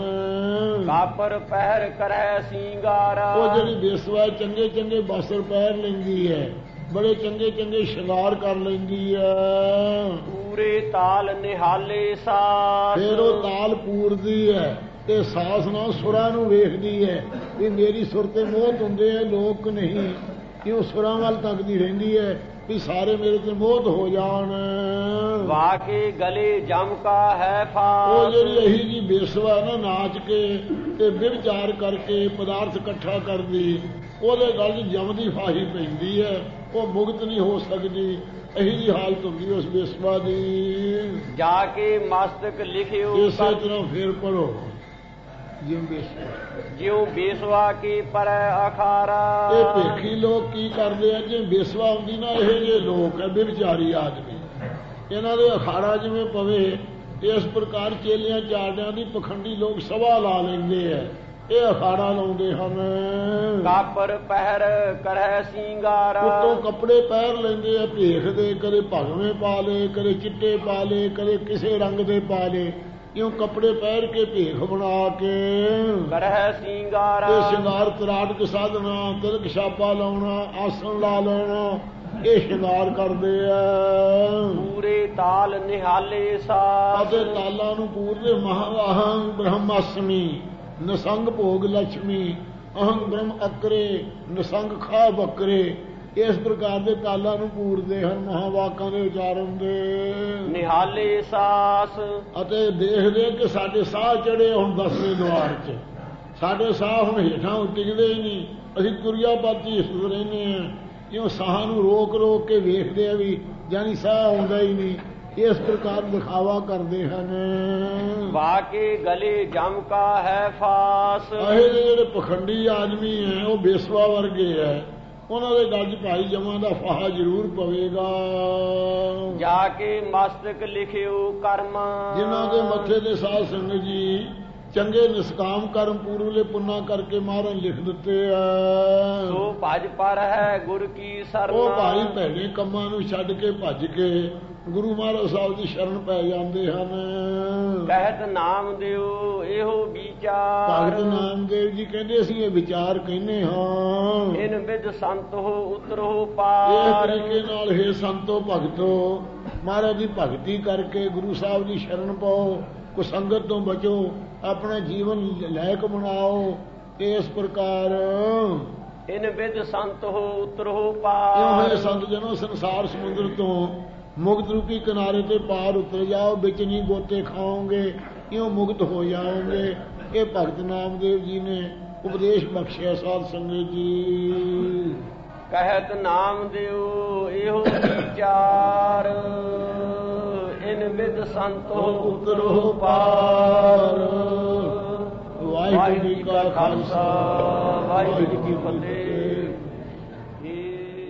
ਕਾਪਰ ਪਹਿਰ ਕਰੈ ਸਿੰਗਾਰਾ। ਉਹ ਜਿਹੜੀ ਬੇਸਵਾ ਚੰਗੇ ਚੰਗੇ ਬਸਰ ਪਹਿਰ ਲੈਂਦੀ ਹੈ, ਬੜੇ ਚੰਗੇ ਚੰਗੇ ਸ਼ਿੰਗਾਰ ਕਰ ਲੈਂਦੀ ਹੈ। ਪੂਰੇ ਤਾਲ ਨਿਹਾਲੇ ਸਾਸ। ਫਿਰ ਉਹ ਤਾਲ ਪੂਰਦੀ ਹੈ ਤੇ ਸਾਸ ਨਾਲ ਸੁਰਾਂ ਨੂੰ ਵੇਖਦੀ ਹੈ ਵੀ ਮੇਰੀ ਸੁਰ ਤੇ ਮੋਹਤ ਹੁੰਦੇ ਹੈ ਲੋਕ ਨਹੀਂ, ਕਿਉਂ ਸੁਰਾਂ ਵੱਲ ਤੱਕਦੀ ਰਹਿੰਦੀ ਹੈ ਵੀ ਸਾਰੇ ਮੇਰੇ ਤੇ ਮੋਹਤ ਹੋ ਜਾਣ। ਵਾਕੇ ਗਲੇ ਜਮ ਕਾ ਹੈ ਫਾਸ। ਉਹ ਜਿਹੜੀ ਇਹੀ ਜੀ ਬੇਸਵਾ ਨਾ ਨਾਚ ਕੇ ਤੇ ਵਿਵਚਾਰ ਕਰਕੇ ਪਦਾਰਥ ਇਕੱਠਾ ਕਰਦੀ, ਉਹਦੇ ਗਲ 'ਚ ਜਮ ਦੀ ਫਾਹੀ ਪੈਂਦੀ ਹੈ, ਉਹ ਮੁਕਤ ਨਹੀਂ ਹੋ ਸਕਦੀ। ਇਹੀ ਜੀ ਹਾਲਤ ਹੁੰਦੀ ਉਸ ਬੇਸਵਾ ਦੀ। ਜਾ ਕੇ ਮਸਤਕ ਲਿਖਿਓ ਇਸੇ ਤਰ੍ਹਾਂ ਫੇਰ ਪੜੋ ਜਿਉਂ ਬੇਸਵਾ। ਜਿਉ ਬੇਸਵਾ ਕੀ ਪਰੈ ਅਖਾਰਾ। ਇਹ ਭੇਖੀ ਲੋਕ ਕੀ ਕਰਦੇ ਆ, ਜਿਵੇਂ ਬੇਸਵਾ ਹੁੰਦੀ ਨਾ, ਇਹ ਜੇ ਲੋਕ ਹੈ ਬੇਵਿਚਾਰੀ ਆਦਮੀ, ਇਹਨਾਂ ਦੇ ਅਖਾੜਾ ਜਿਵੇਂ ਪਵੇ ਇਸ ਪ੍ਰਕਾਰ ਚੇਲਿਆਂ ਚਾਰਦਿਆਂ ਦੀ ਪਖੰਡੀ ਲੋਕ ਸਭਾ ਲਾ ਲੈਂਦੇ ਆ, ਇਹ ਅਖਾੜਾ ਲਾਉਂਦੇ ਹਨ। ਕਾਪਰ ਪਹਿਰ ਕਰੈ ਸਿੰਗਾਰਾ। ਉੱਤੋਂ ਕੱਪੜੇ ਪਹਿਰ ਲੈਂਦੇ ਆ ਭੇਖ ਦੇ, ਕਦੇ ਭਗਵੇਂ ਪਾ ਲਏ, ਕਦੇ ਚਿੱਟੇ ਪਾ ਲਏ, ਕਦੇ ਕਿਸੇ ਰੰਗ ਦੇ ਪਾ ਲਏ, ਇਉਂ ਕੱਪੜੇ ਪਹਿਰ ਕੇ ਭੇਖ ਬਣਾ ਕੇ ਕਰੈ ਸਿੰਗਾਰਾ। ਇਹ ਸ਼ਿੰਗਾਰ ਤਰਾਟਕ ਸਾਧਨਾ, ਤਿਲਕ ਛਾਪਾ ਲਾਉਣਾ, ਆਸਣ ਲਾ ਲੈਣਾ, ਇਹ ਸ਼ਿੰਗਾਰ ਕਰਦੇ ਆ। ਪੂਰੇ ਤਾਲ ਨਿਹਾਲੇ ਸਾਸ। ਅਤੇ ਤਾਲਾਂ ਨੂੰ ਪੂਰਦੇ ਮਹਾਵਾਹੰ ਬ੍ਰਹਮਾਸਮੀ ਨਸੰਗ ਭੋਗ ਲక్ష్ਮੀ ਅਹੰ ਬ੍ਰਹਮ ਅਕਰੇ ਨਸੰਗ ਖਾ ਬਕਰੇ, ਇਸ ਪ੍ਰਕਾਰ ਦੇ ਤਾਲਾਂ ਨੂੰ ਪੂਰਦੇ ਹਨ ਮਹਾਵਾਕਾਂ ਦੇ ਉਚਾਰਨ ਦੇ। ਨਿਹਾਲੇ ਸਾਸ। ਅਤੇ ਦੇਖਦੇ ਕਿ ਸਾਡੇ ਸਾਹ ਚੜੇ ਹੁਣ ਦਸਵੇਂ ਦੁਆਰ 'ਚ, ਸਾਡੇ ਸਾਹ ਹੁਣ ਹੇਠਾਂ ਟਿਕਦੇ ਹੀ ਨਹੀਂ, ਅਸੀਂ ਤੁਰਿਆ ਬਾਤੀ ਰਹਿੰਦੇ ਹਾਂ, ਕਿਉਂ ਸਾਹਾਂ ਨੂੰ ਰੋਕ ਰੋਕ ਕੇ ਵੇਖਦੇ ਆ ਵੀ ਜਾਨੀ ਸਾਹ ਆਉਂਦਾ ਹੀ ਨਹੀਂ, ਇਸ ਪ੍ਰਕਾਰ ਦਿਖਾਵਾ ਕਰਦੇ ਹਨ। ਵਾਕੇ ਗਲੇ ਜਮ ਕਾ ਹੈ ਫਾਸ। ਇਹ ਜਿਹੜੇ ਪਖੰਡੀ ਆਦਮੀ ਹੈ ਉਹ ਬੇਸਵਾ ਵਰਗੇ ਹੈ, ਉਹਨਾਂ ਦੇ ਗੱਲ 'ਚ ਭਾਈ ਜਮਾਂ ਦਾ ਫਾਹਾ ਜ਼ਰੂਰ ਪਵੇਗਾ। ਜਾ ਕੇ ਮਸਤਕ ਲਿਖਿਓ ਕਰਮ। ਜਿਨ੍ਹਾਂ ਦੇ ਮੱਥੇ ਦੇ ਸਾਧ ਸੰਗਤ ਜੀ ਚੰਗੇ ਨਿਸਕਾਮ ਕਰਮ ਪੂਰਵਲੇ ਪੁੰਨਾ ਕਰਕੇ ਮਹਾਰਾਜ ਲਿਖ ਦਿੱਤੇ ਆ। ਸੋ ਭਜ ਪਰ ਹੈ ਗੁਰ ਕੀ ਸਰਨਾ। ਉਹ ਭਾਈ ਭੈੜੇ ਕੰਮਾਂ ਨੂੰ ਛੱਡ ਕੇ ਭੱਜ ਕੇ ਗੁਰੂ ਮਹਾਰਾਜ ਸਾਹਿਬ ਦੀ ਸ਼ਰਨ ਪੈ ਜਾਂਦੇ ਹਨ। ਕਹਿਤ ਨਾਮ ਦਿਓ ਇਹੋ ਵਿਚਾਰ। ਭਗਤ ਨਾਮਦੇਵ ਜੀ ਕਹਿੰਦੇ ਅਸੀਂ ਇਹ ਵਿਚਾਰ ਕਹਿੰਦੇ ਹਾਂ। ਇਨ ਵਿਦ ਸੰਤ ਹੋ ਉਤਰੋ ਇਹ ਪਾਰ। ਤਰੀਕੇ ਨਾਲ ਹੈ ਸੰਤੋ ਭਗਤੋ, ਮਹਾਰਾਜ ਦੀ ਭਗਤੀ ਕਰਕੇ ਗੁਰੂ ਸਾਹਿਬ ਦੀ ਸ਼ਰਨ ਪਾਓ, ਕੁਸੰਗਤ ਤੋਂ ਬਚੋ, ਆਪਣਾ ਜੀਵਨ ਲਾਇਕ ਬਣਾਓ। ਇਸ ਪ੍ਰਕਾਰ ਇਨ ਵਿਦ ਸੰਤ ਹੋ ਉਤਰੋ ਇਉਂ ਪਾਰ। ਹੋਏ ਸੰਤ ਜਨੋ ਸੰਸਾਰ ਸਮੁੰਦਰ ਤੋਂ ਮੁਕਤ ਰੂਪੀ ਕਿਨਾਰੇ ਤੇ ਪਾਰ ਉਤਰ ਜਾਓ, ਵਿੱਚ ਨਹੀਂ ਗੋਤੇ ਖਾਓਗੇ, ਇਉਂ ਮੁਕਤ ਹੋ ਜਾਓਗੇ। ਇਹ ਭਗਤ ਨਾਮਦੇਵ ਜੀ ਨੇ ਉਪਦੇਸ਼ ਬਖਸ਼ਿਆ ਸਾਧ ਸੰਗਤ ਜੀ। ਕਹਿਤ ਨਾਮ ਦਿਓ ਇਹੋ ਵਿਚਾਰ। ਇਨ ਵਿਦ ਸੰਤ ਹੋ ਉਤਰੋ ਪਾਰ। ਵਾਹਿਗੁਰੂ ਜੀ ਕਾ ਖਾਲਸਾ, ਵਾਹਿਗੁਰੂ ਜੀ ਕੀ ਫਤਿਹ।